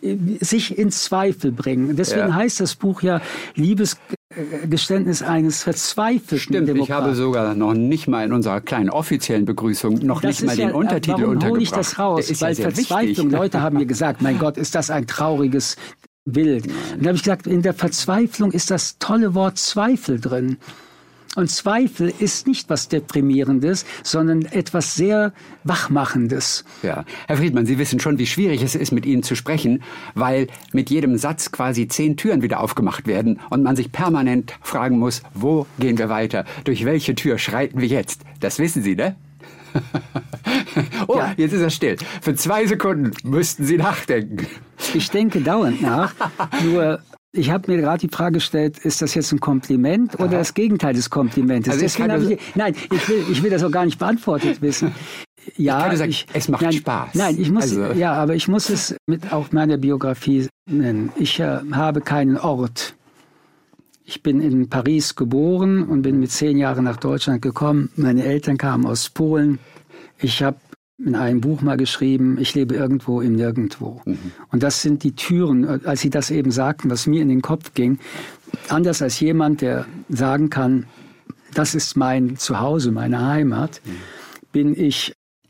sich in Zweifel bringen. Deswegen ja. heißt das Buch ja Liebesgeständnis eines verzweifelten Stimmt, Demokraten. Ich habe sogar noch nicht mal in unserer kleinen offiziellen Begrüßung noch das nicht mal ja, den Untertitel warum untergebracht. Warum hole ich das raus? Weil ja Verzweiflung, Leute haben mir gesagt, mein Gott, ist das ein trauriges Bild. Nein. Und da habe ich gesagt, in der Verzweiflung ist das tolle Wort Zweifel drin. Und Zweifel ist nicht was Deprimierendes, sondern etwas sehr Wachmachendes. Ja, Herr Friedmann, Sie wissen schon, wie schwierig es ist, mit Ihnen zu sprechen, weil mit jedem Satz quasi zehn Türen wieder aufgemacht werden und man sich permanent fragen muss, wo gehen wir weiter? Durch welche Tür schreiten wir jetzt? Das wissen Sie, ne? Oh, ja. Jetzt ist er still. Für zwei Sekunden müssten Sie nachdenken. Ich denke dauernd nach, nur ich habe mir gerade die Frage gestellt, ist das jetzt ein Kompliment oder Aha. das Gegenteil des Komplimentes? Also ich ich, nein, ich will, ich will das auch gar nicht beantwortet wissen. Ja, ich sagen, ich, es macht nein, Spaß. Nein, ich muss, also. ja, aber ich muss es mit auf meiner Biografie nennen. Ich äh, habe keinen Ort. Ich bin in Paris geboren und bin mit zehn Jahren nach Deutschland gekommen. Meine Eltern kamen aus Polen. Ich habe in einem Buch mal geschrieben, ich lebe irgendwo im Nirgendwo. Mhm. Und das sind die Türen, als Sie das eben sagten, was mir in den Kopf ging. Anders als jemand, der sagen kann, das ist mein Zuhause, meine Heimat, mhm. bin ich,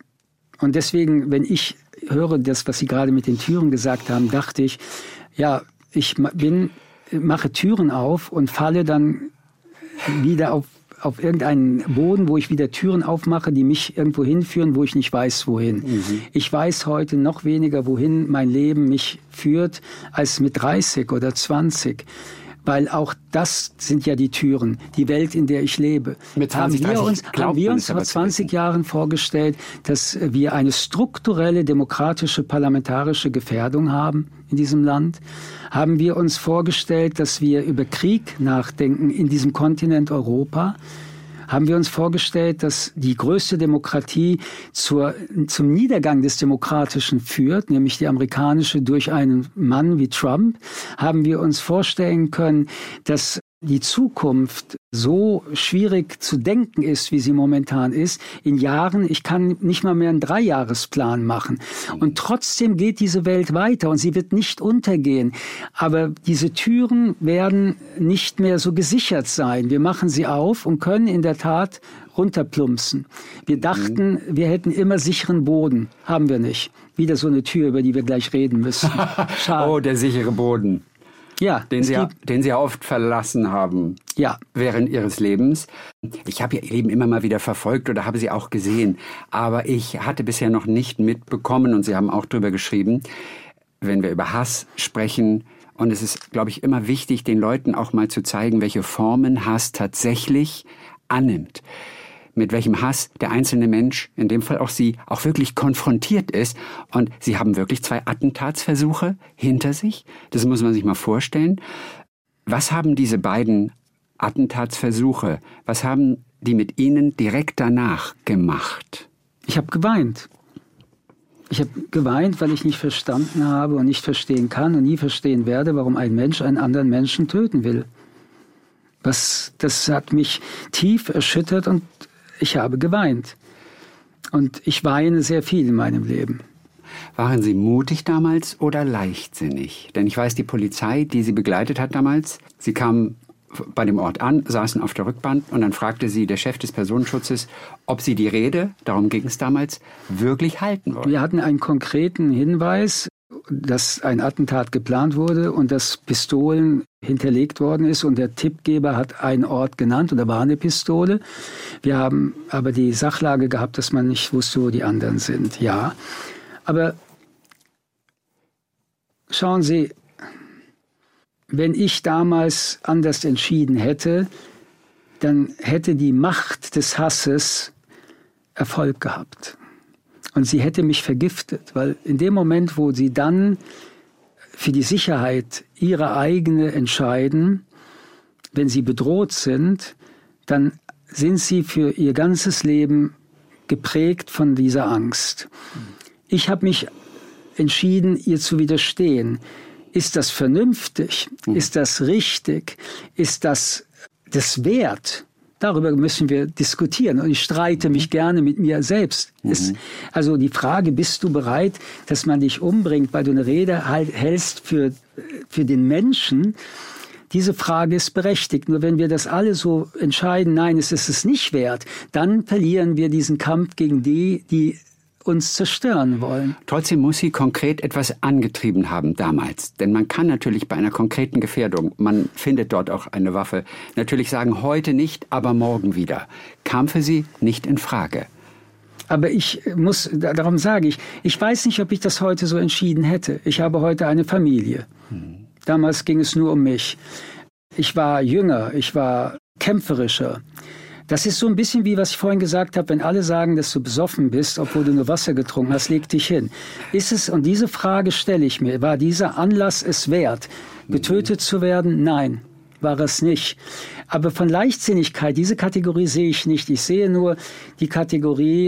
und deswegen, wenn ich höre das, was Sie gerade mit den Türen gesagt haben, dachte ich, ja, ich bin, mache Türen auf und falle dann wieder auf, auf irgendeinen Boden, wo ich wieder Türen aufmache, die mich irgendwo hinführen, wo ich nicht weiß, wohin. Mhm. Ich weiß heute noch weniger, wohin mein Leben mich führt, als mit dreißig oder zwanzig. Weil auch das sind ja die Türen, die Welt, in der ich lebe. Mit zwanzig, haben wir uns, haben wir uns vor zwanzig Jahren vorgestellt, dass wir eine strukturelle, demokratische, parlamentarische Gefährdung haben in diesem Land? Haben wir uns vorgestellt, dass wir über Krieg nachdenken in diesem Kontinent Europa? Haben wir uns vorgestellt, dass die größte Demokratie zur, zum Niedergang des Demokratischen führt, nämlich die amerikanische durch einen Mann wie Trump? Haben wir uns vorstellen können, dass die Zukunft so schwierig zu denken ist, wie sie momentan ist, in Jahren, ich kann nicht mal mehr einen Dreijahresplan machen. Und trotzdem geht diese Welt weiter und sie wird nicht untergehen. Aber diese Türen werden nicht mehr so gesichert sein. Wir machen sie auf und können in der Tat runterplumpsen. Wir dachten, wir hätten immer sicheren Boden. Haben wir nicht. Wieder so eine Tür, über die wir gleich reden müssen. Schade. Oh, der sichere Boden. Ja, den Sie, ja, den Sie ja oft verlassen haben, ja, während Ihres Lebens. Ich habe Ihr Leben immer mal wieder verfolgt oder habe Sie auch gesehen, aber ich hatte bisher noch nicht mitbekommen, und Sie haben auch drüber geschrieben, wenn wir über Hass sprechen, und es ist, glaube ich, immer wichtig, den Leuten auch mal zu zeigen, welche Formen Hass tatsächlich annimmt. Mit welchem Hass der einzelne Mensch, in dem Fall auch Sie, auch wirklich konfrontiert ist. Und Sie haben wirklich zwei Attentatsversuche hinter sich. Das muss man sich mal vorstellen. Was haben diese beiden Attentatsversuche, was haben die mit Ihnen direkt danach gemacht? Ich habe geweint. Ich habe geweint, weil ich nicht verstanden habe und nicht verstehen kann und nie verstehen werde, warum ein Mensch einen anderen Menschen töten will. Was, das hat mich tief erschüttert und ich habe geweint. Und ich weine sehr viel in meinem Leben. Waren Sie mutig damals oder leichtsinnig? Denn ich weiß, die Polizei, die Sie begleitet hat damals, Sie kamen bei dem Ort an, saßen auf der Rückbank und dann fragte Sie der Chef des Personenschutzes, ob Sie die Rede, darum ging es damals, wirklich halten wollen. Wir hatten einen konkreten Hinweis, dass ein Attentat geplant wurde und dass Pistolen hinterlegt worden ist und der Tippgeber hat einen Ort genannt und da war eine Pistole. Wir haben aber die Sachlage gehabt, dass man nicht wusste, wo die anderen sind. Ja, aber schauen Sie, wenn ich damals anders entschieden hätte, dann hätte die Macht des Hasses Erfolg gehabt. Und sie hätte mich vergiftet, weil in dem Moment, wo sie dann für die Sicherheit ihre eigene entscheiden, wenn sie bedroht sind, dann sind sie für ihr ganzes Leben geprägt von dieser Angst. Ich habe mich entschieden, ihr zu widerstehen. Ist das vernünftig? Ist das richtig? Ist das das wert? Darüber müssen wir diskutieren. Und ich streite mich gerne mit mir selbst. Mhm. Es, also die Frage, bist du bereit, dass man dich umbringt, weil du eine Rede halt hältst für, für den Menschen? Diese Frage ist berechtigt. Nur wenn wir das alle so entscheiden, nein, es ist es nicht wert, dann verlieren wir diesen Kampf gegen die, die uns zerstören wollen. Trotzdem muss sie konkret etwas angetrieben haben damals. Denn man kann natürlich bei einer konkreten Gefährdung, man findet dort auch eine Waffe, natürlich sagen, heute nicht, aber morgen wieder. Kam für Sie nicht in Frage. Aber ich muss, darum sage ich, ich weiß nicht, ob ich das heute so entschieden hätte. Ich habe heute eine Familie. Hm. Damals ging es nur um mich. Ich war jünger, ich war kämpferischer. Das ist so ein bisschen wie, was ich vorhin gesagt habe, wenn alle sagen, dass du besoffen bist, obwohl du nur Wasser getrunken hast, leg dich hin. Ist es, und diese Frage stelle ich mir, war dieser Anlass es wert, getötet zu werden? Nein, war es nicht. Aber von Leichtsinnigkeit, diese Kategorie sehe ich nicht. Ich sehe nur die Kategorie,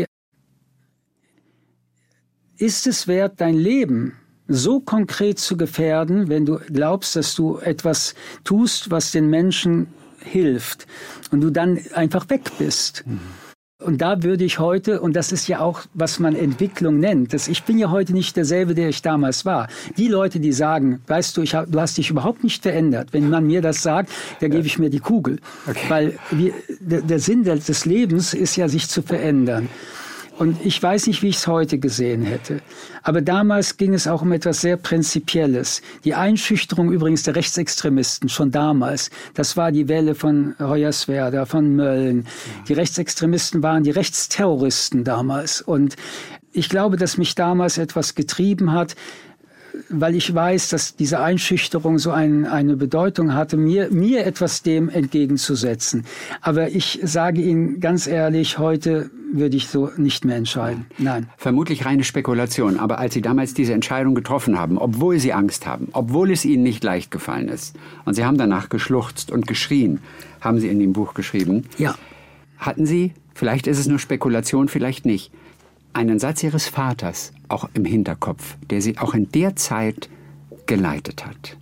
ist es wert, dein Leben so konkret zu gefährden, wenn du glaubst, dass du etwas tust, was den Menschen hilft und du dann einfach weg bist. Mhm. Und da würde ich heute, und das ist ja auch, was man Entwicklung nennt, dass ich bin ja heute nicht derselbe, der ich damals war. Die Leute, die sagen, weißt du, ich hab, du hast dich überhaupt nicht verändert, wenn man mir das sagt, da gebe ich mir die Kugel. Okay. Weil wir, der, der Sinn des Lebens ist ja, sich zu verändern. Und ich weiß nicht, wie ich es heute gesehen hätte. Aber damals ging es auch um etwas sehr Prinzipielles. Die Einschüchterung übrigens der Rechtsextremisten, schon damals, das war die Welle von Hoyerswerda, von Mölln. Die Rechtsextremisten waren die Rechtsterroristen damals. Und ich glaube, dass mich damals etwas getrieben hat, weil ich weiß, dass diese Einschüchterung so ein, eine Bedeutung hatte, mir, mir etwas dem entgegenzusetzen. Aber ich sage Ihnen ganz ehrlich, heute würde ich so nicht mehr entscheiden. Nein. Vermutlich reine Spekulation. Aber als Sie damals diese Entscheidung getroffen haben, obwohl Sie Angst haben, obwohl es Ihnen nicht leicht gefallen ist, und Sie haben danach geschluchzt und geschrien, haben Sie in dem Buch geschrieben. Ja. Hatten Sie, vielleicht ist es nur Spekulation, vielleicht nicht, einen Satz Ihres Vaters auch im Hinterkopf, der Sie auch in der Zeit geleitet hat?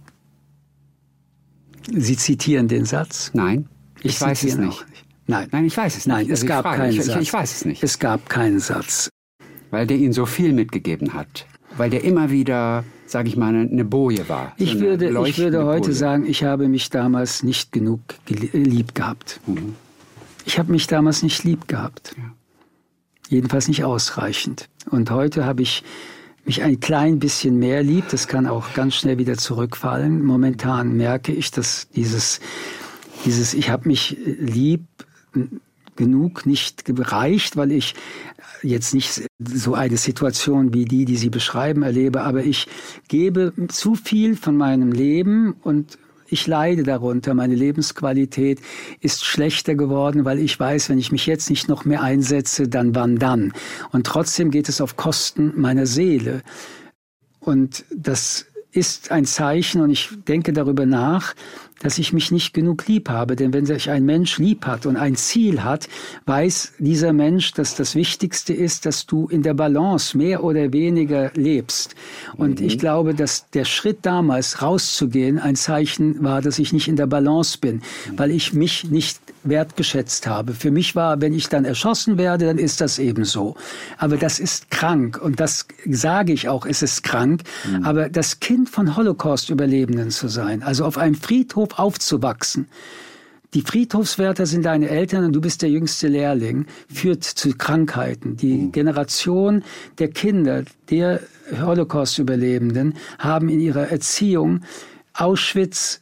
Sie zitieren den Satz? Nein, ich, ich weiß es nicht. nicht. Nein. Nein, ich weiß es Nein, nicht. es also gab keinen ich, Satz. Ich, ich weiß es nicht. Es gab keinen Satz. Weil der Ihnen so viel mitgegeben hat. Weil der immer wieder, sage ich mal, eine Boje war. Ich, so würde, ich würde heute Boje. sagen, ich habe mich damals nicht genug lieb gehabt. Mhm. Ich habe mich damals nicht lieb gehabt. Ja. Jedenfalls nicht ausreichend. Und heute habe ich mich ein klein bisschen mehr lieb. Das kann auch ganz schnell wieder zurückfallen. Momentan merke ich, dass dieses, dieses ich habe mich lieb genug nicht gereicht, weil ich jetzt nicht so eine Situation wie die, die Sie beschreiben, erlebe. Aber ich gebe zu viel von meinem Leben und ich leide darunter. Meine Lebensqualität ist schlechter geworden, weil ich weiß, wenn ich mich jetzt nicht noch mehr einsetze, dann wann dann? Und trotzdem geht es auf Kosten meiner Seele. Und das ist ein Zeichen, und ich denke darüber nach, dass ich mich nicht genug lieb habe. Denn wenn sich ein Mensch lieb hat und ein Ziel hat, weiß dieser Mensch, dass das Wichtigste ist, dass du in der Balance mehr oder weniger lebst. Und mhm. ich glaube, dass der Schritt damals rauszugehen ein Zeichen war, dass ich nicht in der Balance bin, weil ich mich nicht wertgeschätzt habe. Für mich war, wenn ich dann erschossen werde, dann ist das eben so. Aber das ist krank, und das sage ich auch, es ist krank. Mhm. Aber das Kind von Holocaust-Überlebenden zu sein, also auf einem Friedhof aufzuwachsen, die Friedhofswärter sind deine Eltern und du bist der jüngste Lehrling, führt zu Krankheiten. Die mhm. Generation der Kinder der Holocaust-Überlebenden haben in ihrer Erziehung Auschwitz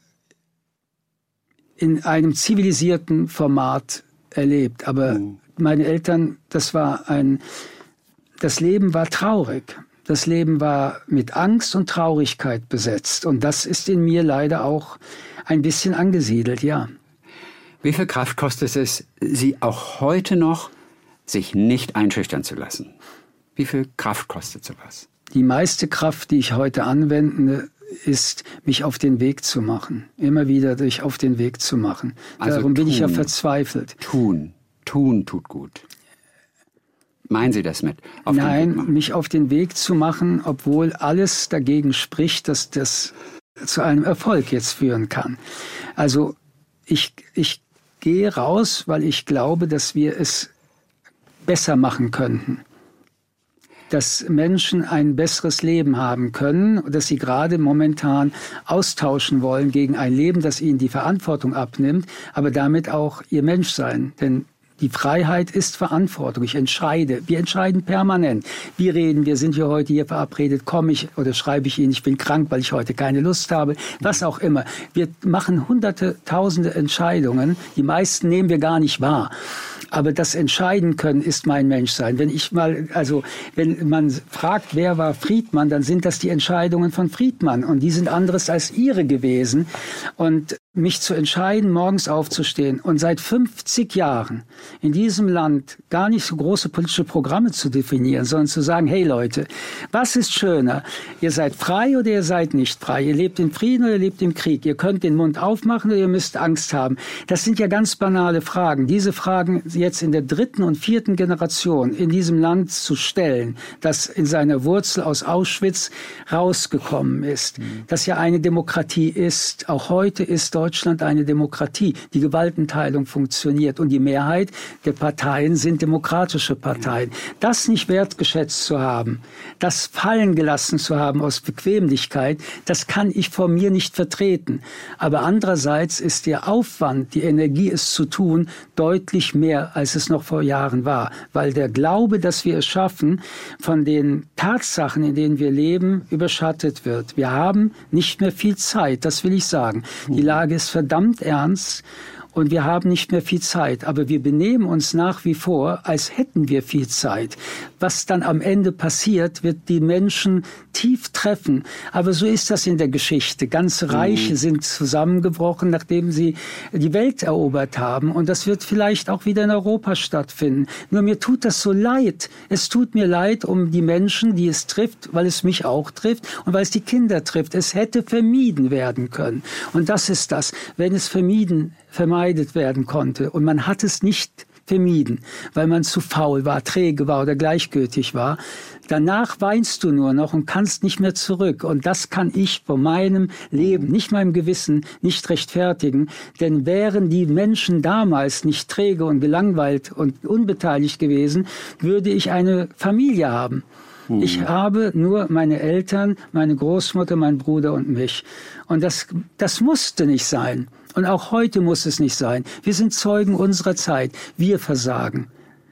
in einem zivilisierten Format erlebt. Aber mhm. meine Eltern, das war ein, das Leben war traurig. Das Leben war mit Angst und Traurigkeit besetzt. Und das ist in mir leider auch ein bisschen angesiedelt, ja. Wie viel Kraft kostet es, Sie auch heute noch, sich nicht einschüchtern zu lassen? Wie viel Kraft kostet sowas? Die meiste Kraft, die ich heute anwende, ist, mich auf den Weg zu machen. Immer wieder sich auf den Weg zu machen. Also Darum tun, bin ich ja verzweifelt. Tun. Tun tut gut. Meinen Sie das mit? Auf Nein, den Weg mich auf den Weg zu machen, obwohl alles dagegen spricht, dass das zu einem Erfolg jetzt führen kann. Also ich, ich gehe raus, weil ich glaube, dass wir es besser machen könnten. Dass Menschen ein besseres Leben haben können, dass sie gerade momentan austauschen wollen gegen ein Leben, das ihnen die Verantwortung abnimmt, aber damit auch ihr Menschsein. Denn die Freiheit ist Verantwortung. Ich entscheide. Wir entscheiden permanent. Wie reden wir? Sind wir heute hier verabredet? Komme ich oder schreibe ich Ihnen, ich bin krank, weil ich heute keine Lust habe? Was auch immer. Wir machen hunderte, tausende Entscheidungen. Die meisten nehmen wir gar nicht wahr. Aber das entscheiden können ist mein Menschsein. Wenn ich mal, also, wenn man fragt, wer war Friedmann, dann sind das die Entscheidungen von Friedmann. Und die sind anderes als ihre gewesen. Und mich zu entscheiden, morgens aufzustehen und seit fünfzig Jahren in diesem Land gar nicht so große politische Programme zu definieren, sondern zu sagen, hey Leute, was ist schöner? Ihr seid frei oder ihr seid nicht frei? Ihr lebt in Frieden oder ihr lebt im Krieg? Ihr könnt den Mund aufmachen oder ihr müsst Angst haben? Das sind ja ganz banale Fragen. Diese Fragen jetzt in der dritten und vierten Generation in diesem Land zu stellen, das in seiner Wurzel aus Auschwitz rausgekommen ist, mhm. das ja eine Demokratie ist. Auch heute ist Deutschland Deutschland eine Demokratie. Die Gewaltenteilung funktioniert und die Mehrheit der Parteien sind demokratische Parteien. Das nicht wertgeschätzt zu haben, das fallen gelassen zu haben aus Bequemlichkeit, das kann ich vor mir nicht vertreten. Aber andererseits ist der Aufwand, die Energie, es zu tun, deutlich mehr, als es noch vor Jahren war. Weil der Glaube, dass wir es schaffen, von den Tatsachen, in denen wir leben, überschattet wird. Wir haben nicht mehr viel Zeit, das will ich sagen. Die Lage ist verdammt ernst. Und wir haben nicht mehr viel Zeit, aber wir benehmen uns nach wie vor, als hätten wir viel Zeit. Was dann am Ende passiert, wird die Menschen tief treffen. Aber so ist das in der Geschichte. Ganze Reiche mhm. sind zusammengebrochen, nachdem sie die Welt erobert haben. Und das wird vielleicht auch wieder in Europa stattfinden. Nur mir tut das so leid. Es tut mir leid um die Menschen, die es trifft, weil es mich auch trifft und weil es die Kinder trifft. Es hätte vermieden werden können. Und das ist das. Wenn es vermieden vermeidet werden konnte. Und man hat es nicht vermieden, weil man zu faul war, träge war oder gleichgültig war. Danach weinst du nur noch und kannst nicht mehr zurück. Und das kann ich von meinem Leben, nicht meinem Gewissen, nicht rechtfertigen. Denn wären die Menschen damals nicht träge und gelangweilt und unbeteiligt gewesen, würde ich eine Familie haben. Mhm. Ich habe nur meine Eltern, meine Großmutter, meinen Bruder und mich. Und das, das musste nicht sein. Und auch heute muss es nicht sein. Wir sind Zeugen unserer Zeit. Wir versagen.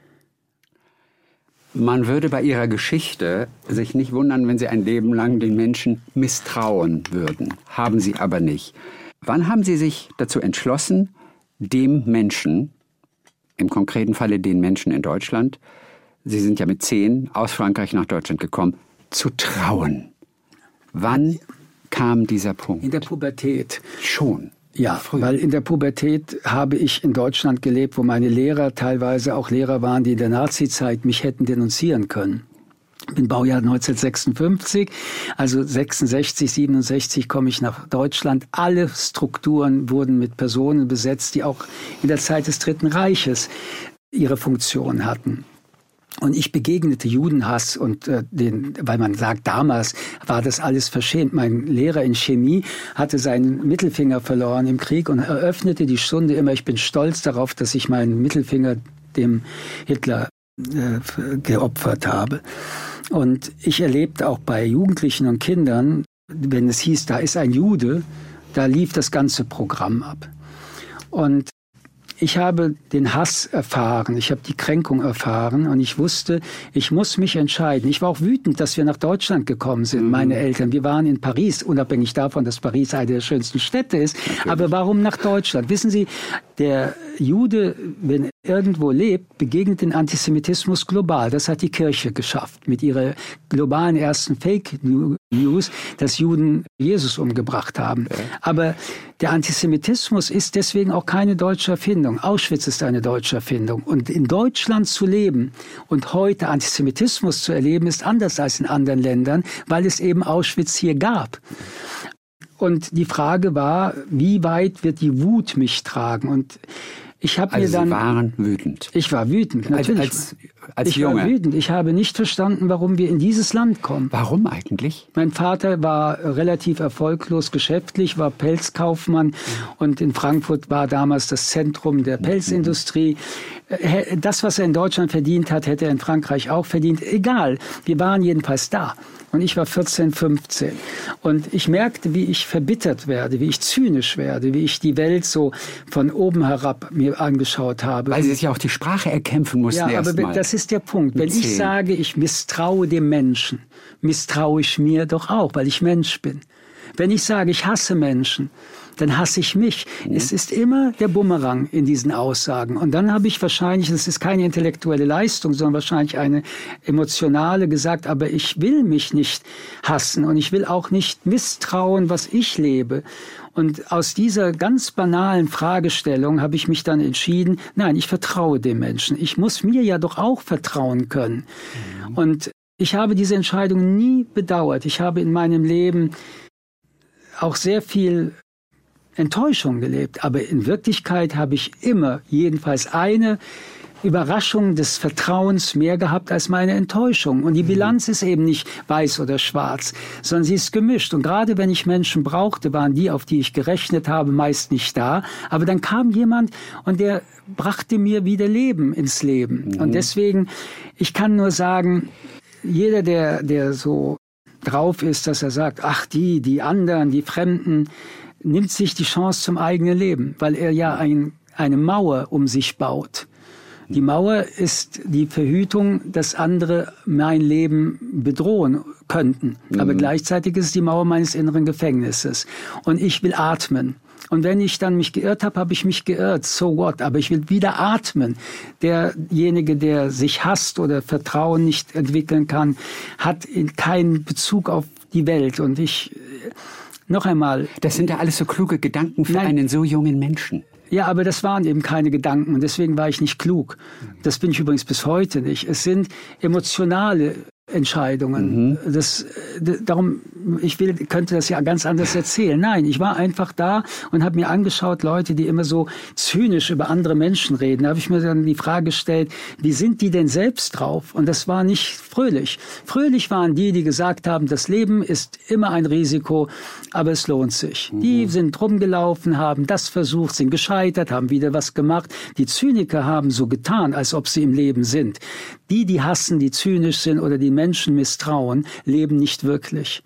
Man würde bei Ihrer Geschichte sich nicht wundern, wenn Sie ein Leben lang den Menschen misstrauen würden. Haben Sie aber nicht. Wann haben Sie sich dazu entschlossen, dem Menschen, im konkreten Falle den Menschen in Deutschland, Sie sind ja mit zehn aus Frankreich nach Deutschland gekommen, zu trauen? Wann kam dieser Punkt? In der Pubertät. Schon. Ja, früh. Weil in der Pubertät habe ich in Deutschland gelebt, wo meine Lehrer teilweise auch Lehrer waren, die in der Nazizeit mich hätten denunzieren können. Ich bin Baujahr neunzehnhundertsechsundfünfzig, also sechsundsechzig, siebenundsechzig komme ich nach Deutschland. Alle Strukturen wurden mit Personen besetzt, die auch in der Zeit des Dritten Reiches ihre Funktion hatten. Und ich begegnete Judenhass und äh, den, weil man sagt, damals war das alles verschämt. Mein Lehrer in Chemie hatte seinen Mittelfinger verloren im Krieg und eröffnete die Stunde immer, ich bin stolz darauf, dass ich meinen Mittelfinger dem Hitler äh, geopfert habe. Und ich erlebte auch bei Jugendlichen und Kindern, wenn es hieß, da ist ein Jude, da lief das ganze Programm ab. Und ich habe den Hass erfahren, ich habe die Kränkung erfahren und ich wusste, ich muss mich entscheiden. Ich war auch wütend, dass wir nach Deutschland gekommen sind, mhm. meine Eltern. Wir waren in Paris, unabhängig davon, dass Paris eine der schönsten Städte ist. Natürlich. Aber warum nach Deutschland? Wissen Sie, der Jude, wenn er irgendwo lebt, begegnet den Antisemitismus global. Das hat die Kirche geschafft mit ihrer globalen ersten Fake News, dass Juden Jesus umgebracht haben. Ja. Aber der Antisemitismus ist deswegen auch keine deutsche Erfindung. Auschwitz ist eine deutsche Erfindung. Und in Deutschland zu leben und heute Antisemitismus zu erleben, ist anders als in anderen Ländern, weil es eben Auschwitz hier gab. Und die Frage war, wie weit wird die Wut mich tragen? Und ich habe also mir dann. Sie waren wütend. Ich war wütend, natürlich. Als, als ich Junge. war wütend. Ich habe nicht verstanden, warum wir in dieses Land kommen. Warum eigentlich? Mein Vater war relativ erfolglos geschäftlich, war Pelzkaufmann mhm. und in Frankfurt war damals das Zentrum der Pelzindustrie. Das, was er in Deutschland verdient hat, hätte er in Frankreich auch verdient. Egal, wir waren jedenfalls da. Und ich war vierzehn, fünfzehn. Und ich merkte, wie ich verbittert werde, wie ich zynisch werde, wie ich die Welt so von oben herab mir angeschaut habe. Weil Sie sich ja auch die Sprache erkämpfen mussten ja, erst aber mal. Das ist der Punkt. Wenn ich sage, ich misstraue dem Menschen, misstraue ich mir doch auch, weil ich Mensch bin. Wenn ich sage, ich hasse Menschen, dann hasse ich mich. Mhm. Es ist immer der Bumerang in diesen Aussagen. Und dann habe ich wahrscheinlich, das ist keine intellektuelle Leistung, sondern wahrscheinlich eine emotionale gesagt, aber ich will mich nicht hassen und ich will auch nicht misstrauen, was ich lebe. Und aus dieser ganz banalen Fragestellung habe ich mich dann entschieden, nein, ich vertraue dem Menschen. Ich muss mir ja doch auch vertrauen können. Mhm. Und ich habe diese Entscheidung nie bedauert. Ich habe in meinem Leben auch sehr viel Enttäuschung gelebt. Aber in Wirklichkeit habe ich immer jedenfalls eine Überraschung des Vertrauens mehr gehabt als meine Enttäuschung. Und die Bilanz ist eben nicht weiß oder schwarz, sondern sie ist gemischt. Und gerade wenn ich Menschen brauchte, waren die, auf die ich gerechnet habe, meist nicht da. Aber dann kam jemand und der brachte mir wieder Leben ins Leben. Mhm. Und deswegen, ich kann nur sagen, jeder, der, der so drauf ist, dass er sagt, ach, die, die anderen, die Fremden, nimmt sich die Chance zum eigenen Leben, weil er ja ein, eine Mauer um sich baut. Die Mauer ist die Verhütung, dass andere mein Leben bedrohen könnten. Mhm. Aber gleichzeitig ist es die Mauer meines inneren Gefängnisses. Und ich will atmen. Und wenn ich dann mich geirrt habe, habe ich mich geirrt. So what? Aber ich will wieder atmen. Derjenige, der sich hasst oder Vertrauen nicht entwickeln kann, hat keinen Bezug auf die Welt. Und ich, noch einmal. Das sind ja alles so kluge Gedanken für Nein. einen so jungen Menschen. Ja, aber das waren eben keine Gedanken und deswegen war ich nicht klug. Das bin ich übrigens bis heute nicht. Es sind emotionale Entscheidungen. Mhm. Das, darum, ich will, könnte das ja ganz anders erzählen. Nein, ich war einfach da und habe mir angeschaut, Leute, die immer so zynisch über andere Menschen reden. Da habe ich mir dann die Frage gestellt, wie sind die denn selbst drauf? Und das war nicht fröhlich. Fröhlich waren die, die gesagt haben, das Leben ist immer ein Risiko, aber es lohnt sich. Mhm. Die sind rumgelaufen, haben das versucht, sind gescheitert, haben wieder was gemacht. Die Zyniker haben so getan, als ob sie im Leben sind. Die, die hassen, die zynisch sind oder die Menschen misstrauen, leben nicht wirklich.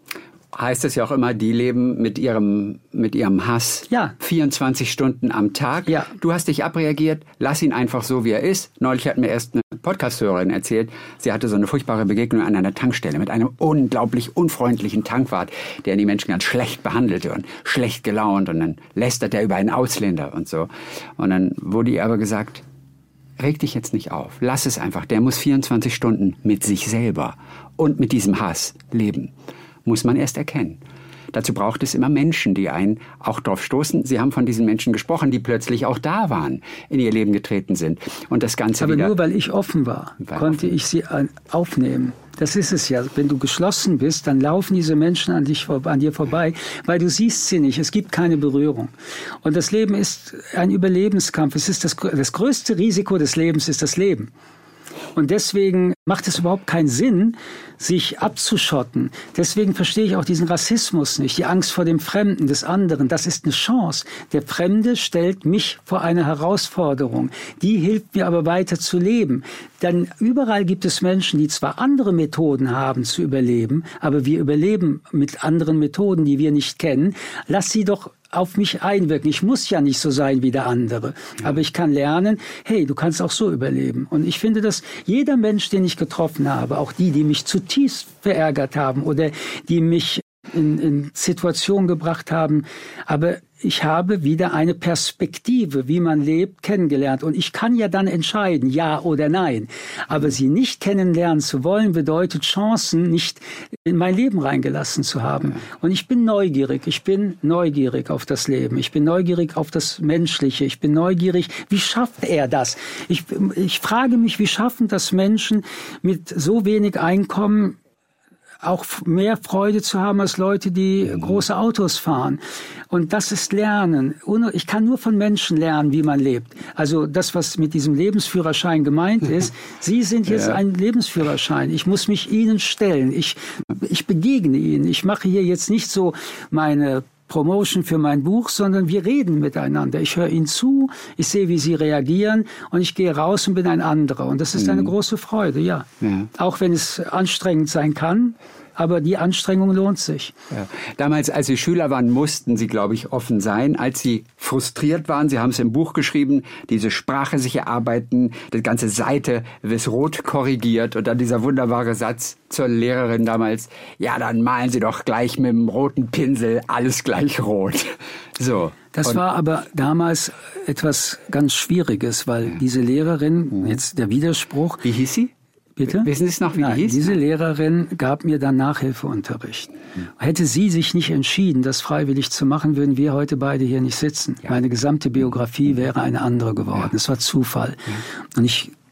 Heißt es ja auch immer, die leben mit ihrem, mit ihrem Hass ja. vierundzwanzig Stunden am Tag. Ja. Du hast dich abreagiert, lass ihn einfach so, wie er ist. Neulich hat mir erst eine Podcast-Hörerin erzählt, sie hatte so eine furchtbare Begegnung an einer Tankstelle mit einem unglaublich unfreundlichen Tankwart, der die Menschen ganz schlecht behandelte und schlecht gelaunt und dann lästert er über einen Ausländer und so. Und dann wurde ihr aber gesagt, reg dich jetzt nicht auf, lass es einfach. Der muss vierundzwanzig Stunden mit sich selber und mit diesem Hass leben. Muss man erst erkennen. Dazu braucht es immer Menschen, die einen auch drauf stoßen. Sie haben von diesen Menschen gesprochen, die plötzlich auch da waren, in ihr Leben getreten sind. Und das Ganze Aber wieder nur weil ich offen war, konnte offen. ich sie aufnehmen. Das ist es ja. Wenn du geschlossen bist, dann laufen diese Menschen an, dich, an dir vorbei, weil du siehst sie nicht. Es gibt keine Berührung. Und das Leben ist ein Überlebenskampf. Es ist das, das größte Risiko des Lebens ist das Leben. Und deswegen macht es überhaupt keinen Sinn, sich abzuschotten. Deswegen verstehe ich auch diesen Rassismus nicht, die Angst vor dem Fremden, des anderen. Das ist eine Chance. Der Fremde stellt mich vor eine Herausforderung. Die hilft mir aber weiter zu leben. Denn überall gibt es Menschen, die zwar andere Methoden haben zu überleben, aber wir überleben mit anderen Methoden, die wir nicht kennen. Lass sie doch auf mich einwirken. Ich muss ja nicht so sein wie der andere. Ja. Aber ich kann lernen, hey, du kannst auch so überleben. Und ich finde, dass jeder Mensch, den ich getroffen habe, auch die, die mich zutiefst verärgert haben oder die mich in, in Situationen gebracht haben, aber ich habe wieder eine Perspektive, wie man lebt, kennengelernt. Und ich kann ja dann entscheiden, ja oder nein. Aber sie nicht kennenlernen zu wollen, bedeutet Chancen nicht in mein Leben reingelassen zu haben. Und ich bin neugierig. Ich bin neugierig auf das Leben. Ich bin neugierig auf das Menschliche. Ich bin neugierig, wie schafft er das? Ich, ich frage mich, wie schaffen das Menschen mit so wenig Einkommen, auch mehr Freude zu haben als Leute, die große Autos fahren. Und das ist Lernen. Ich kann nur von Menschen lernen, wie man lebt. Also das, was mit diesem Lebensführerschein gemeint ist, Sie sind jetzt ja. ein Lebensführerschein. Ich muss mich Ihnen stellen. Ich, ich begegne Ihnen. Ich mache hier jetzt nicht so meine Promotion für mein Buch, sondern wir reden miteinander. Ich höre Ihnen zu, ich sehe, wie Sie reagieren und ich gehe raus und bin ein anderer. Und das ist eine große Freude, ja. ja. Auch wenn es anstrengend sein kann, aber die Anstrengung lohnt sich. Ja. Damals, als Sie Schüler waren, mussten Sie, glaube ich, offen sein. Als Sie frustriert waren, Sie haben es im Buch geschrieben, diese Sprache sich erarbeiten, die ganze Seite ist rot korrigiert und dann dieser wunderbare Satz zur Lehrerin damals, ja, dann malen Sie doch gleich mit dem roten Pinsel alles gleich rot. So. Das und war aber damals etwas ganz Schwieriges, weil ja. diese Lehrerin, jetzt der Widerspruch. Wie hieß sie? Bitte? Wissen Sie es noch, wie Nein, die hieß? Diese Lehrerin gab mir dann Nachhilfeunterricht. Hm. Hätte sie sich nicht entschieden, das freiwillig zu machen, würden wir heute beide hier nicht sitzen. Ja. Meine gesamte Biografie wäre eine andere geworden. Es ja. war Zufall. Ja. Und ich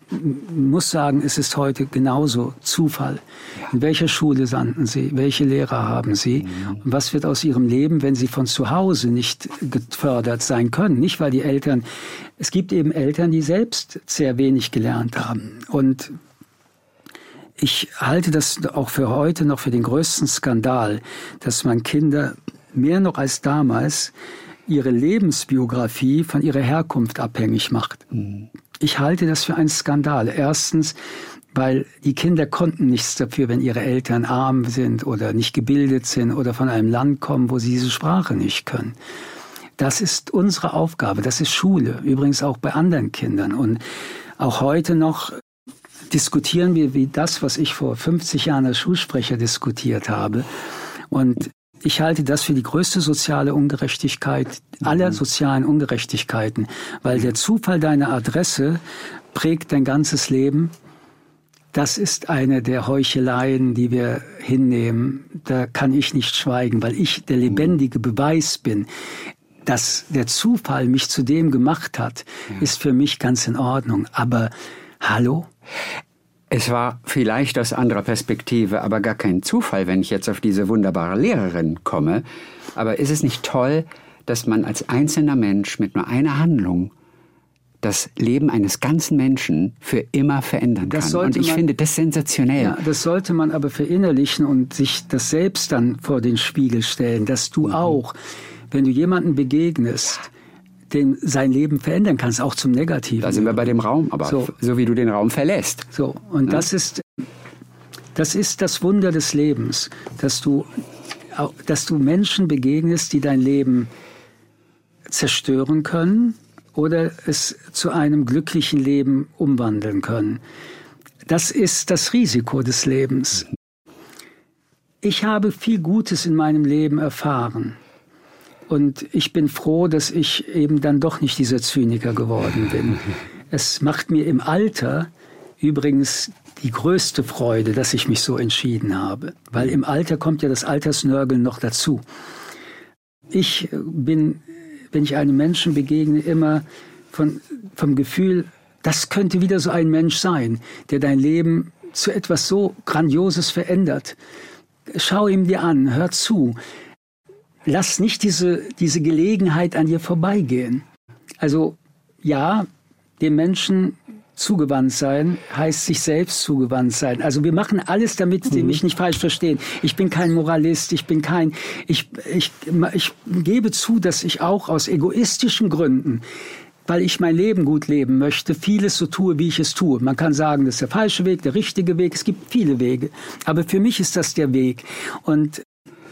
muss sagen, es ist heute genauso Zufall. In welcher Schule landen Sie? Welche Lehrer haben Sie? Und was wird aus Ihrem Leben, wenn Sie von zu Hause nicht gefördert sein können? Nicht, weil die Eltern, es gibt eben Eltern, die selbst sehr wenig gelernt haben. Und ich halte das auch für heute noch für den größten Skandal, dass man Kinder mehr noch als damals ihre Lebensbiografie von ihrer Herkunft abhängig macht. Mhm. Ich halte das für einen Skandal. Erstens, weil die Kinder konnten nichts dafür, wenn ihre Eltern arm sind oder nicht gebildet sind oder von einem Land kommen, wo sie diese Sprache nicht können. Das ist unsere Aufgabe, das ist Schule, übrigens auch bei anderen Kindern. Und auch heute noch diskutieren wir wie das, was ich vor fünfzig Jahren als Schulsprecher diskutiert habe. Und ich halte das für die größte soziale Ungerechtigkeit aller sozialen Ungerechtigkeiten, weil der Zufall deiner Adresse prägt dein ganzes Leben. Das ist eine der Heucheleien, die wir hinnehmen. Da kann ich nicht schweigen, weil ich der lebendige Beweis bin. Dass der Zufall mich zu dem gemacht hat, ist für mich ganz in Ordnung. Aber hallo? Es war vielleicht aus anderer Perspektive, aber gar kein Zufall, wenn ich jetzt auf diese wunderbare Lehrerin komme. Aber ist es nicht toll, dass man als einzelner Mensch mit nur einer Handlung das Leben eines ganzen Menschen für immer verändern kann? Und ich man, finde das sensationell. Ja, das sollte man aber verinnerlichen und sich das selbst dann vor den Spiegel stellen, dass du mhm. auch, wenn du jemanden begegnest, den sein Leben verändern kannst, auch zum Negativen. Da sind wir bei dem Raum, aber so, so wie du den Raum verlässt. So, und ja. das ist das ist das Wunder des Lebens, dass du dass du Menschen begegnest, die dein Leben zerstören können oder es zu einem glücklichen Leben umwandeln können. Das ist das Risiko des Lebens. Ich habe viel Gutes in meinem Leben erfahren. Und ich bin froh, dass ich eben dann doch nicht dieser Zyniker geworden bin. Es macht mir im Alter übrigens die größte Freude, dass ich mich so entschieden habe. Weil im Alter kommt ja das Altersnörgeln noch dazu. Ich bin, wenn ich einem Menschen begegne, immer von, vom Gefühl, das könnte wieder so ein Mensch sein, der dein Leben zu etwas so Grandioses verändert. Schau ihm dir an, hör zu. Lass nicht diese, diese Gelegenheit an dir vorbeigehen. Also ja, dem Menschen zugewandt sein, heißt sich selbst zugewandt sein. Also wir machen alles, damit Sie mhm. mich nicht falsch verstehen. Ich bin kein Moralist, ich bin kein, ich, ich, ich gebe zu, dass ich auch aus egoistischen Gründen, weil ich mein Leben gut leben möchte, vieles so tue, wie ich es tue. Man kann sagen, das ist der falsche Weg, der richtige Weg. Es gibt viele Wege. Aber für mich ist das der Weg. Und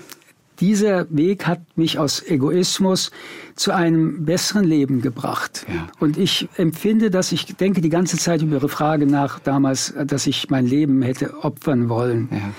dieser Weg hat mich aus Egoismus zu einem besseren Leben gebracht. Ja. Und ich empfinde, dass ich denke die ganze Zeit über Ihre Frage nach damals, dass ich mein Leben hätte opfern wollen. Ja.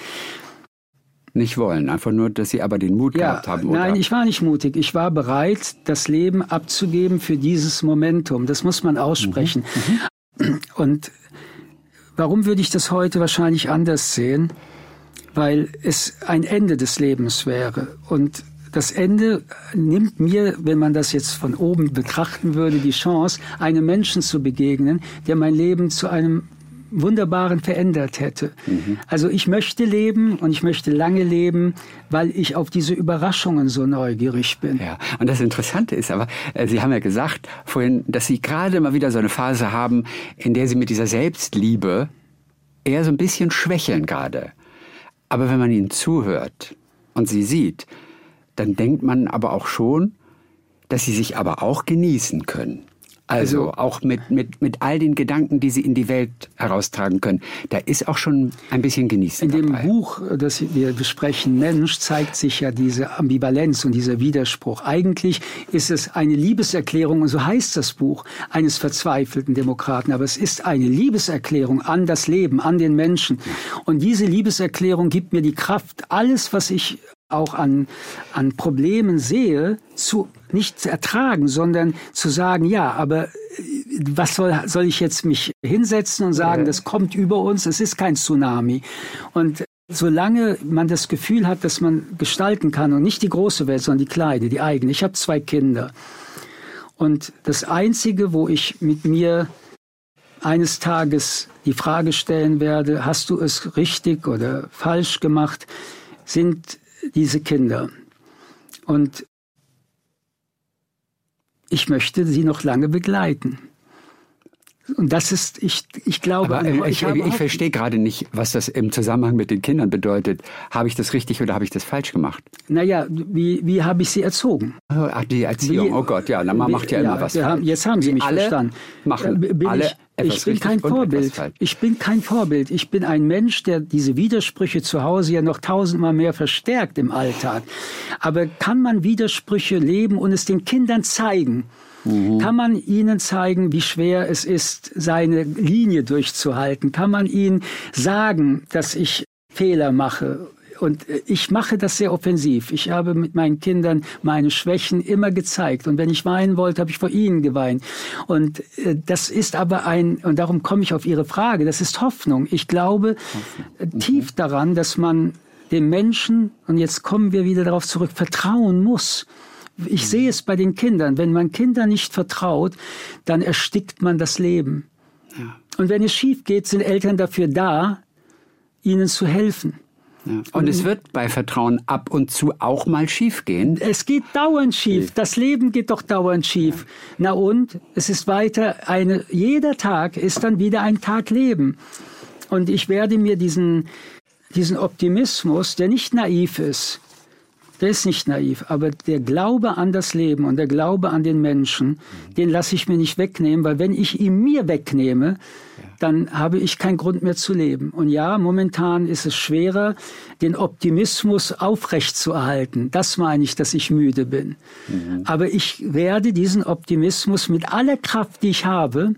Nicht wollen, einfach nur, dass Sie aber den Mut ja, gehabt haben. Oder? Nein, ich war nicht mutig. Ich war bereit, das Leben abzugeben für dieses Momentum. Das muss man aussprechen. Mhm. Mhm. Und warum würde ich das heute wahrscheinlich anders sehen? Weil es ein Ende des Lebens wäre. Und das Ende nimmt mir, wenn man das jetzt von oben betrachten würde, die Chance, einem Menschen zu begegnen, der mein Leben zu einem Wunderbaren verändert hätte. Mhm. Also ich möchte leben und ich möchte lange leben, weil ich auf diese Überraschungen so neugierig bin. Ja, und das Interessante ist aber, äh, Sie haben ja gesagt vorhin, dass Sie gerade mal wieder so eine Phase haben, in der Sie mit dieser Selbstliebe eher so ein bisschen schwächeln gerade. Aber wenn man ihnen zuhört und sie sieht, dann denkt man aber auch schon, dass sie sich aber auch genießen können. Also, also auch mit, mit, mit all den Gedanken, die sie in die Welt heraustragen können. Da ist auch schon ein bisschen Genießen dabei. In dem dabei. Buch, das wir besprechen, Mensch, zeigt sich ja diese Ambivalenz und dieser Widerspruch. Eigentlich ist es eine Liebeserklärung, und so heißt das Buch, eines verzweifelten Demokraten. Aber es ist eine Liebeserklärung an das Leben, an den Menschen. Und diese Liebeserklärung gibt mir die Kraft, alles, was ich auch an, an Problemen sehe, zu, nicht zu ertragen, sondern zu sagen, ja, aber was soll, soll ich jetzt mich hinsetzen und sagen, das kommt über uns, es ist kein Tsunami. Und solange man das Gefühl hat, dass man gestalten kann und nicht die große Welt, sondern die kleine, die eigene. Ich habe zwei Kinder. Und das Einzige, wo ich mit mir eines Tages die Frage stellen werde, hast du es richtig oder falsch gemacht, sind diese Kinder. Und ich möchte sie noch lange begleiten. Und das ist, ich, ich glaube... Aber äh, ich, ich, ich verstehe gerade nicht, was das im Zusammenhang mit den Kindern bedeutet. Habe ich das richtig oder habe ich das falsch gemacht? Naja, wie, wie habe ich sie erzogen? Ach, die Erziehung, wie, oh Gott, ja, na, man wie, macht ja, ja immer was falsch. Haben, jetzt haben Sie mich alle verstanden. Machen bin alle ich, ich bin kein Vorbild. Ich bin kein Vorbild. Ich bin ein Mensch, der diese Widersprüche zu Hause ja noch tausendmal mehr verstärkt im Alltag. Aber kann man Widersprüche leben und es den Kindern zeigen? Mhm. Kann man ihnen zeigen, wie schwer es ist, seine Linie durchzuhalten? Kann man ihnen sagen, dass ich Fehler mache? Und ich mache das sehr offensiv. Ich habe mit meinen Kindern meine Schwächen immer gezeigt. Und wenn ich weinen wollte, habe ich vor ihnen geweint. Und das ist aber ein, und darum komme ich auf Ihre Frage, das ist Hoffnung. Ich glaube mhm. tief daran, dass man dem Menschen, und jetzt kommen wir wieder darauf zurück, vertrauen muss. Ich sehe es bei den Kindern. Wenn man Kindern nicht vertraut, dann erstickt man das Leben. Ja. Und wenn es schief geht, sind Eltern dafür da, ihnen zu helfen. Ja. Und, und es wird bei Vertrauen ab und zu auch mal schief gehen. Es geht dauernd schief. Das Leben geht doch dauernd schief. Ja. Na und? Es ist weiter eine, jeder Tag ist dann wieder ein Tag Leben. Und ich werde mir diesen, diesen Optimismus, der nicht naiv ist, der ist nicht naiv, aber der Glaube an das Leben und der Glaube an den Menschen, den lasse ich mir nicht wegnehmen, weil wenn ich ihn mir wegnehme, dann habe ich keinen Grund mehr zu leben. Und ja, momentan ist es schwerer, den Optimismus aufrechtzuerhalten. Das meine ich, dass ich müde bin. Mhm. Aber ich werde diesen Optimismus mit aller Kraft, die ich habe,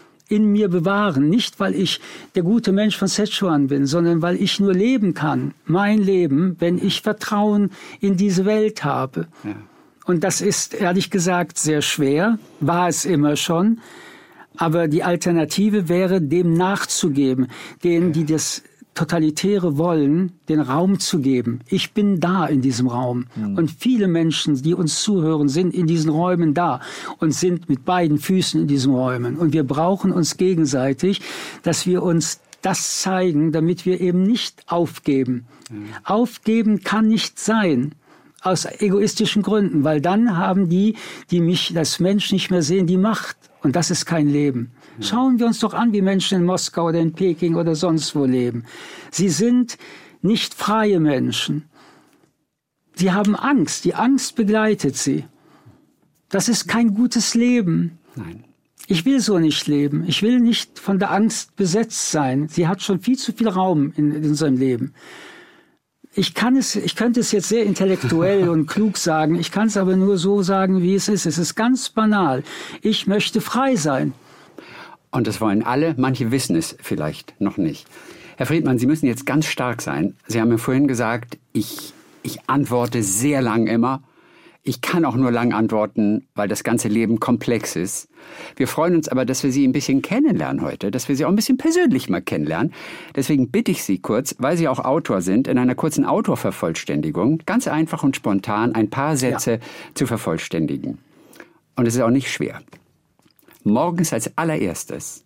in mir bewahren. Nicht, weil ich der gute Mensch von Szechuan bin, sondern weil ich nur leben kann. Mein Leben, wenn ich Vertrauen in diese Welt habe. Ja. Und das ist, ehrlich gesagt, sehr schwer. War es immer schon. Aber die Alternative wäre, dem nachzugeben. Denen, die das Totalitäre wollen, den Raum zu geben. Ich bin da in diesem Raum. Mhm. Und viele Menschen, die uns zuhören, sind in diesen Räumen da und sind mit beiden Füßen in diesen Räumen. Und wir brauchen uns gegenseitig, dass wir uns das zeigen, damit wir eben nicht aufgeben. Mhm. Aufgeben kann nicht sein. Aus egoistischen Gründen, weil dann haben die, die mich als Mensch nicht mehr sehen, die Macht. Und das ist kein Leben. Schauen wir uns doch an, wie Menschen in Moskau oder in Peking oder sonst wo leben. Sie sind nicht freie Menschen. Sie haben Angst. Die Angst begleitet sie. Das ist kein gutes Leben. Nein. Ich will so nicht leben. Ich will nicht von der Angst besetzt sein. Sie hat schon viel zu viel Raum in, in unserem Leben. Ich kann es, ich könnte es jetzt sehr intellektuell und klug sagen. Ich kann es aber nur so sagen, wie es ist. Es ist ganz banal. Ich möchte frei sein. Und das wollen alle. Manche wissen es vielleicht noch nicht. Herr Friedmann, Sie müssen jetzt ganz stark sein. Sie haben mir vorhin gesagt, ich, ich antworte sehr lang immer. Ich kann auch nur lang antworten, weil das ganze Leben komplex ist. Wir freuen uns aber, dass wir Sie ein bisschen kennenlernen heute, dass wir Sie auch ein bisschen persönlich mal kennenlernen. Deswegen bitte ich Sie kurz, weil Sie auch Autor sind, in einer kurzen Autorvervollständigung, ganz einfach und spontan ein paar Sätze ja. zu vervollständigen. Und es ist auch nicht schwer. Morgens als allererstes.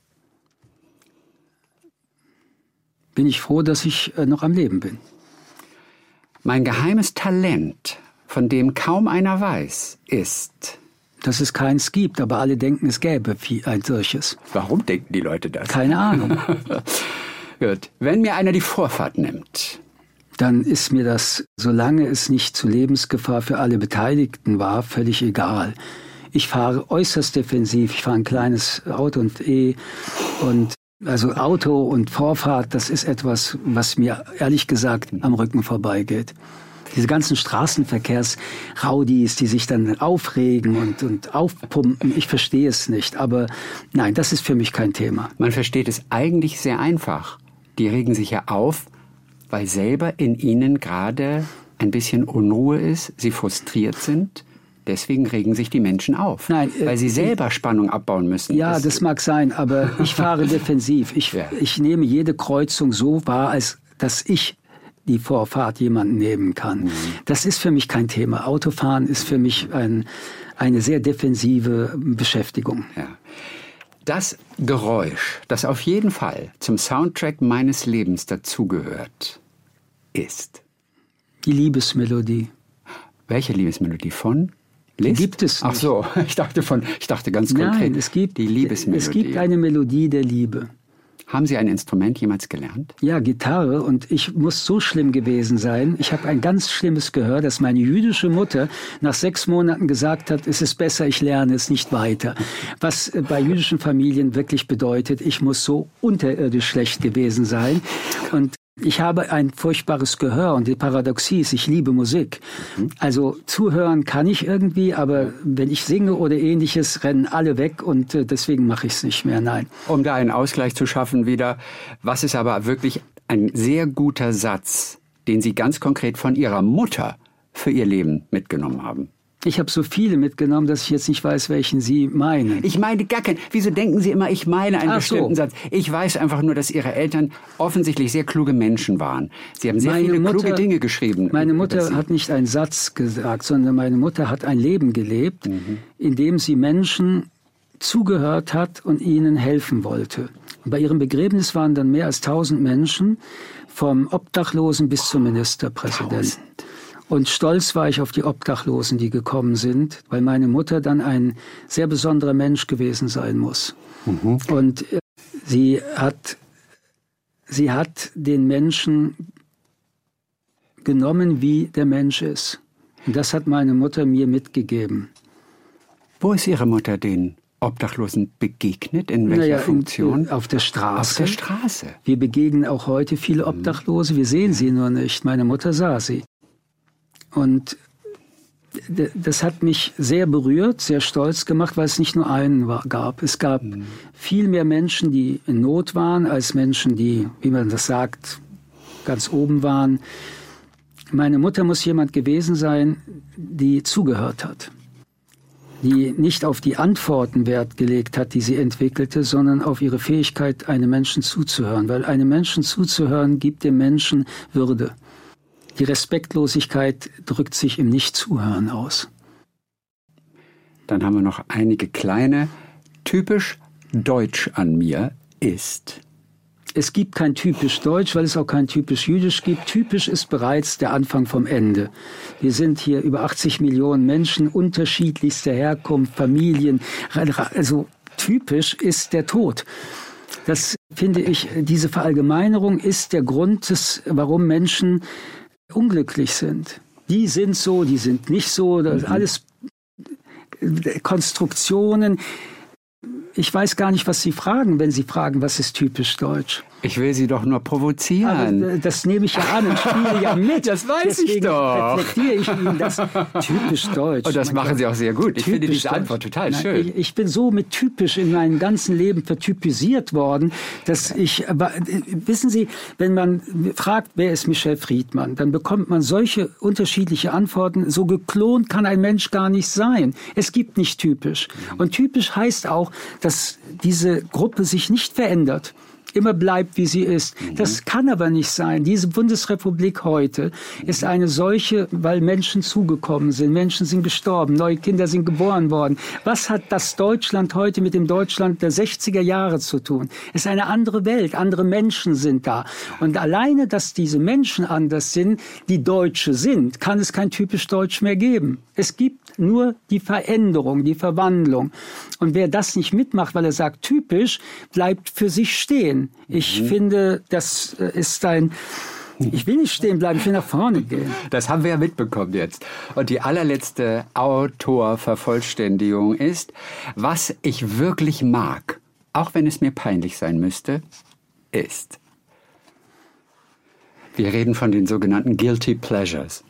Bin ich froh, dass ich noch am Leben bin. Mein geheimes Talent, von dem kaum einer weiß, ist... Dass es keins gibt, aber alle denken, es gäbe ein solches. Warum denken die Leute das? Keine Ahnung. Gut. Wenn mir einer die Vorfahrt nimmt... Dann ist mir das, solange es nicht zu Lebensgefahr für alle Beteiligten war, völlig egal. Ich fahre äußerst defensiv. Ich fahre ein kleines Auto und eh und also Auto und Vorfahrt, das ist etwas, was mir ehrlich gesagt am Rücken vorbeigeht. Diese ganzen Straßenverkehrsraudis, die sich dann aufregen und, und aufpumpen, ich verstehe es nicht. Aber nein, das ist für mich kein Thema. Man versteht es eigentlich sehr einfach. Die regen sich ja auf, weil selber in ihnen gerade ein bisschen Unruhe ist, sie frustriert sind. Deswegen regen sich die Menschen auf, Nein, äh, weil sie selber ich, Spannung abbauen müssen. Ja, das, das mag sein, aber ich fahre defensiv. Ich, ja. ich nehme jede Kreuzung so wahr, als dass ich die Vorfahrt jemanden nehmen kann. Mhm. Das ist für mich kein Thema. Autofahren ist für mich ein, eine sehr defensive Beschäftigung. Ja. Das Geräusch, das auf jeden Fall zum Soundtrack meines Lebens dazugehört, ist die Liebesmelodie. Welche Liebesmelodie? Von Liszt? Die gibt es nicht. Ach so, ich dachte, von, ich dachte ganz konkret. Nein, es gibt, die Liebesmelodie. Es gibt eine Melodie der Liebe. Haben Sie ein Instrument jemals gelernt? Ja, Gitarre. Und ich muss so schlimm gewesen sein. Ich habe ein ganz schlimmes Gehör, dass meine jüdische Mutter nach sechs Monaten gesagt hat, es ist besser, ich lerne es nicht weiter. Was bei jüdischen Familien wirklich bedeutet, ich muss so unterirdisch schlecht gewesen sein. Und ich habe ein furchtbares Gehör und die Paradoxie ist, ich liebe Musik. Also zuhören kann ich irgendwie, aber wenn ich singe oder ähnliches, rennen alle weg und deswegen mache ich es nicht mehr, nein. Um da einen Ausgleich zu schaffen wieder, was ist aber wirklich ein sehr guter Satz, den Sie ganz konkret von Ihrer Mutter für Ihr Leben mitgenommen haben? Ich habe so viele mitgenommen, dass ich jetzt nicht weiß, welchen Sie meinen. Ich meine gar keinen. Wieso denken Sie immer, ich meine einen Ach bestimmten so. Satz? Ich weiß einfach nur, dass Ihre Eltern offensichtlich sehr kluge Menschen waren. Sie haben sehr Meine viele Mutter- kluge Dinge geschrieben. Meine über Mutter Sie. hat nicht einen Satz gesagt, sondern meine Mutter hat ein Leben gelebt, Mhm. in dem sie Menschen zugehört hat und ihnen helfen wollte. Und bei ihrem Begräbnis waren dann mehr als tausend Menschen, vom Obdachlosen bis zum Ministerpräsidenten. Tausend. Und stolz war ich auf die Obdachlosen, die gekommen sind, weil meine Mutter dann ein sehr besonderer Mensch gewesen sein muss. Mhm. Und äh, sie hat, sie hat den Menschen genommen, wie der Mensch ist. Und das hat meine Mutter mir mitgegeben. Wo ist Ihre Mutter den Obdachlosen begegnet? In welcher Naja, in- Funktion? Auf der Straße. Auf der Straße. Wir begegnen auch heute viele Obdachlose. Wir sehen sie nur nicht. Meine Mutter sah sie. Und d- das hat mich sehr berührt, sehr stolz gemacht, weil es nicht nur einen war, gab. Es gab Mhm. viel mehr Menschen, die in Not waren, als Menschen, die, wie man das sagt, ganz oben waren. Meine Mutter muss jemand gewesen sein, die zugehört hat, die nicht auf die Antworten Wert gelegt hat, die sie entwickelte, sondern auf ihre Fähigkeit, einem Menschen zuzuhören. Weil einem Menschen zuzuhören, gibt dem Menschen Würde. Die Respektlosigkeit drückt sich im Nichtzuhören aus. Dann haben wir noch einige kleine. Typisch deutsch an mir ist. Es gibt kein typisch Deutsch, weil es auch kein typisch Jüdisch gibt. Typisch ist bereits der Anfang vom Ende. Wir sind hier über achtzig Millionen Menschen, unterschiedlichster Herkunft, Familien. Also typisch ist der Tod. Das finde ich, diese Verallgemeinerung ist der Grund, des, warum Menschen unglücklich sind. Die sind so, die sind nicht so, das ist alles Konstruktionen. Ich weiß gar nicht, was Sie fragen, wenn Sie fragen, was ist typisch deutsch. Ich will Sie doch nur provozieren. Aber das nehme ich ja an und spiele ja mit. Das weiß ich Deswegen doch. reflektiere ich Ihnen das typisch deutsch. Und das Man machen kann- Sie auch sehr gut. Ich finde Typisch diese deutsch. Antwort total Nein, schön. Ich, ich bin so mit typisch in meinem ganzen Leben vertypisiert worden, dass ich, aber, wissen Sie, wenn man fragt, wer ist Michel Friedmann, dann bekommt man solche unterschiedliche Antworten. So geklont kann ein Mensch gar nicht sein. Es gibt nicht typisch. Und typisch heißt auch, dass diese Gruppe sich nicht verändert. Immer bleibt, wie sie ist. Das kann aber nicht sein. Diese Bundesrepublik heute ist eine solche, weil Menschen zugekommen sind. Menschen sind gestorben, neue Kinder sind geboren worden. Was hat das Deutschland heute mit dem Deutschland der sechziger Jahre zu tun? Es ist eine andere Welt, andere Menschen sind da. Und alleine, dass diese Menschen anders sind, die Deutsche sind, kann es kein typisch Deutsch mehr geben. Es gibt nur die Veränderung, die Verwandlung. Und wer das nicht mitmacht, weil er sagt typisch, bleibt für sich stehen. Ich mhm. finde, das ist ein... Ich will nicht stehen bleiben, ich will nach vorne gehen. Das haben wir ja mitbekommen jetzt. Und die allerletzte Autorvervollständigung ist, was ich wirklich mag, auch wenn es mir peinlich sein müsste, ist. Wir reden von den sogenannten Guilty Pleasures.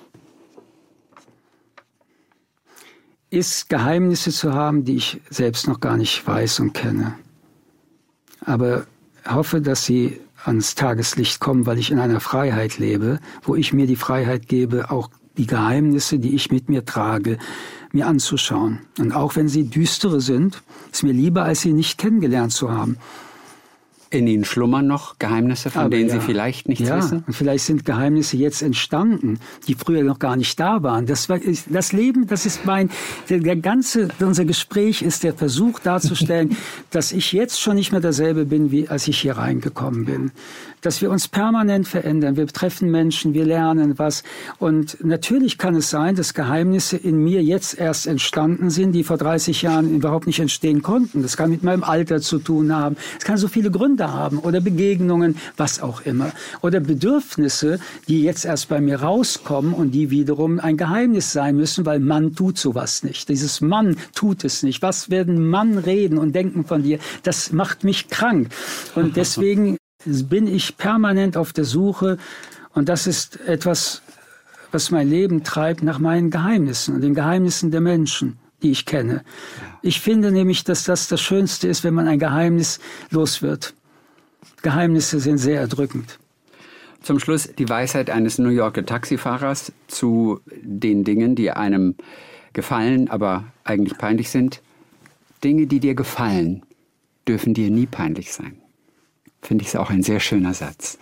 Ist Geheimnisse zu haben, die ich selbst noch gar nicht weiß und kenne. Aber hoffe, dass sie ans Tageslicht kommen, weil ich in einer Freiheit lebe, wo ich mir die Freiheit gebe, auch die Geheimnisse, die ich mit mir trage, mir anzuschauen. Und auch wenn sie düstere sind, ist mir lieber, als sie nicht kennengelernt zu haben. In Ihnen schlummern noch Geheimnisse, von Aber denen ja. Sie vielleicht nichts ja, wissen? Und vielleicht sind Geheimnisse jetzt entstanden, die früher noch gar nicht da waren. Das, war, das Leben, das ist mein, der, der ganze, unser Gespräch ist der Versuch darzustellen, dass ich jetzt schon nicht mehr derselbe bin, wie als ich hier reingekommen bin. Dass wir uns permanent verändern. Wir treffen Menschen, wir lernen was. Und natürlich kann es sein, dass Geheimnisse in mir jetzt erst entstanden sind, die vor dreißig Jahren überhaupt nicht entstehen konnten. Das kann mit meinem Alter zu tun haben. Es kann so viele Gründe haben oder Begegnungen, was auch immer. Oder Bedürfnisse, die jetzt erst bei mir rauskommen und die wiederum ein Geheimnis sein müssen, weil Mann tut sowas nicht. Dieses Mann tut es nicht. Was werden Mann reden und denken von dir? Das macht mich krank. Und deswegen bin ich permanent auf der Suche, und das ist etwas, was mein Leben treibt, nach meinen Geheimnissen und den Geheimnissen der Menschen, die ich kenne. Ich finde nämlich, dass das das Schönste ist, wenn man ein Geheimnis los wird. Geheimnisse sind sehr erdrückend. Zum Schluss die Weisheit eines New Yorker Taxifahrers zu den Dingen, die einem gefallen, aber eigentlich peinlich sind. Dinge, die dir gefallen, dürfen dir nie peinlich sein. Finde ich auch ein sehr schöner Satz.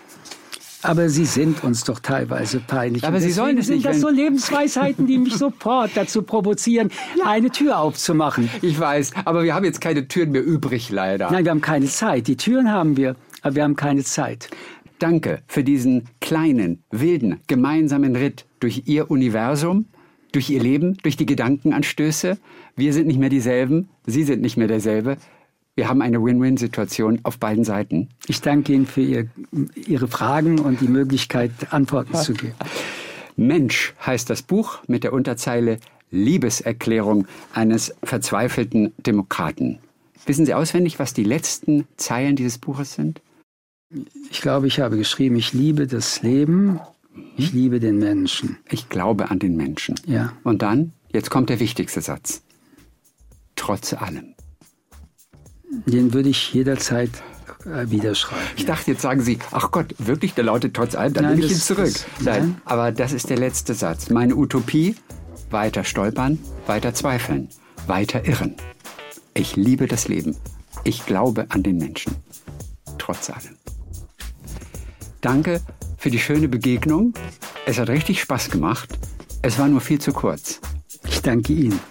Aber sie sind uns doch teilweise peinlich. Aber sie sollen es sind nicht, das wenn- so Lebensweisheiten, die mich sofort dazu provozieren, eine Tür aufzumachen. Ich weiß, aber wir haben jetzt keine Türen mehr übrig, leider. Nein, wir haben keine Zeit. Die Türen haben wir, aber wir haben keine Zeit. Danke für diesen kleinen, wilden, gemeinsamen Ritt durch Ihr Universum, durch Ihr Leben, durch die Gedankenanstöße. Wir sind nicht mehr dieselben, Sie sind nicht mehr derselbe. Wir haben eine Win-Win-Situation auf beiden Seiten. Ich danke Ihnen für Ihr, Ihre Fragen und die Möglichkeit, Antworten zu geben. Mensch heißt das Buch mit der Unterzeile Liebeserklärung eines verzweifelten Demokraten. Wissen Sie auswendig, was die letzten Zeilen dieses Buches sind? Ich glaube, ich habe geschrieben, ich liebe das Leben, ich liebe den Menschen. Ich glaube an den Menschen. Ja. Und dann, jetzt kommt der wichtigste Satz. Trotz allem. Den würde ich jederzeit äh, wieder schreiben. Ich dachte, jetzt sagen Sie, ach Gott, wirklich, der lautet trotz allem, dann Nein, nehme ich ihn das- zurück. das- Nein, nein. aber das ist der letzte Satz. Meine Utopie, weiter stolpern, weiter zweifeln, weiter irren. Ich liebe das Leben. Ich glaube an den Menschen. Trotz allem. Danke für die schöne Begegnung. Es hat richtig Spaß gemacht. Es war nur viel zu kurz. Ich danke Ihnen.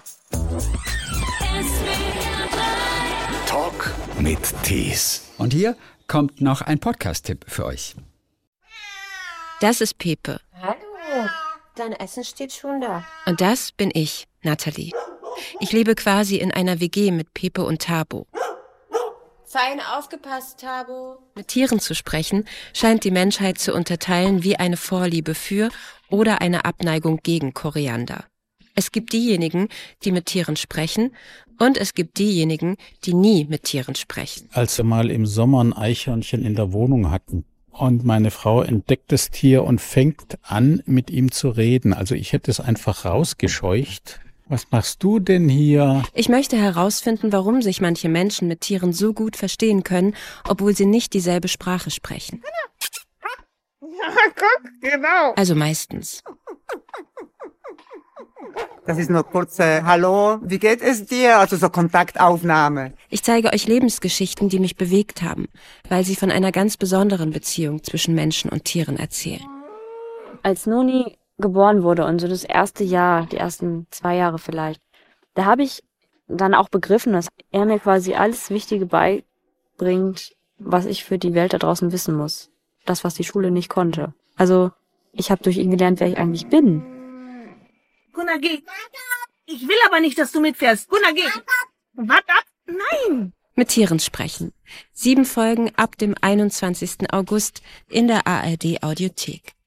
Talk mit Tees. Und hier kommt noch ein Podcast-Tipp für euch. Das ist Pepe. Hallo, dein Essen steht schon da. Und das bin ich, Nathalie. Ich lebe quasi in einer W G mit Pepe und Tabo. Fein aufgepasst, Tabo. Mit Tieren zu sprechen, scheint die Menschheit zu unterteilen wie eine Vorliebe für oder eine Abneigung gegen Koriander. Es gibt diejenigen, die mit Tieren sprechen, und es gibt diejenigen, die nie mit Tieren sprechen. Als wir mal im Sommer ein Eichhörnchen in der Wohnung hatten und meine Frau entdeckt das Tier und fängt an, mit ihm zu reden. Also ich hätte es einfach rausgescheucht. Was machst du denn hier? Ich möchte herausfinden, warum sich manche Menschen mit Tieren so gut verstehen können, obwohl sie nicht dieselbe Sprache sprechen. Guck, genau. Also meistens. Das ist nur kurz, äh, hallo, wie geht es dir? Also so Kontaktaufnahme. Ich zeige euch Lebensgeschichten, die mich bewegt haben, weil sie von einer ganz besonderen Beziehung zwischen Menschen und Tieren erzählen. Als Noni geboren wurde und so das erste Jahr, die ersten zwei Jahre vielleicht, da habe ich dann auch begriffen, dass er mir quasi alles Wichtige beibringt, was ich für die Welt da draußen wissen muss. Das, was die Schule nicht konnte. Also ich habe durch ihn gelernt, wer ich eigentlich bin. Gunnar, geh. Ich will aber nicht, dass du mitfährst. Gunnar, geh. Warte ab. Nein. Mit Tieren sprechen. Sieben Folgen ab dem einundzwanzigsten August in der A R D Audiothek.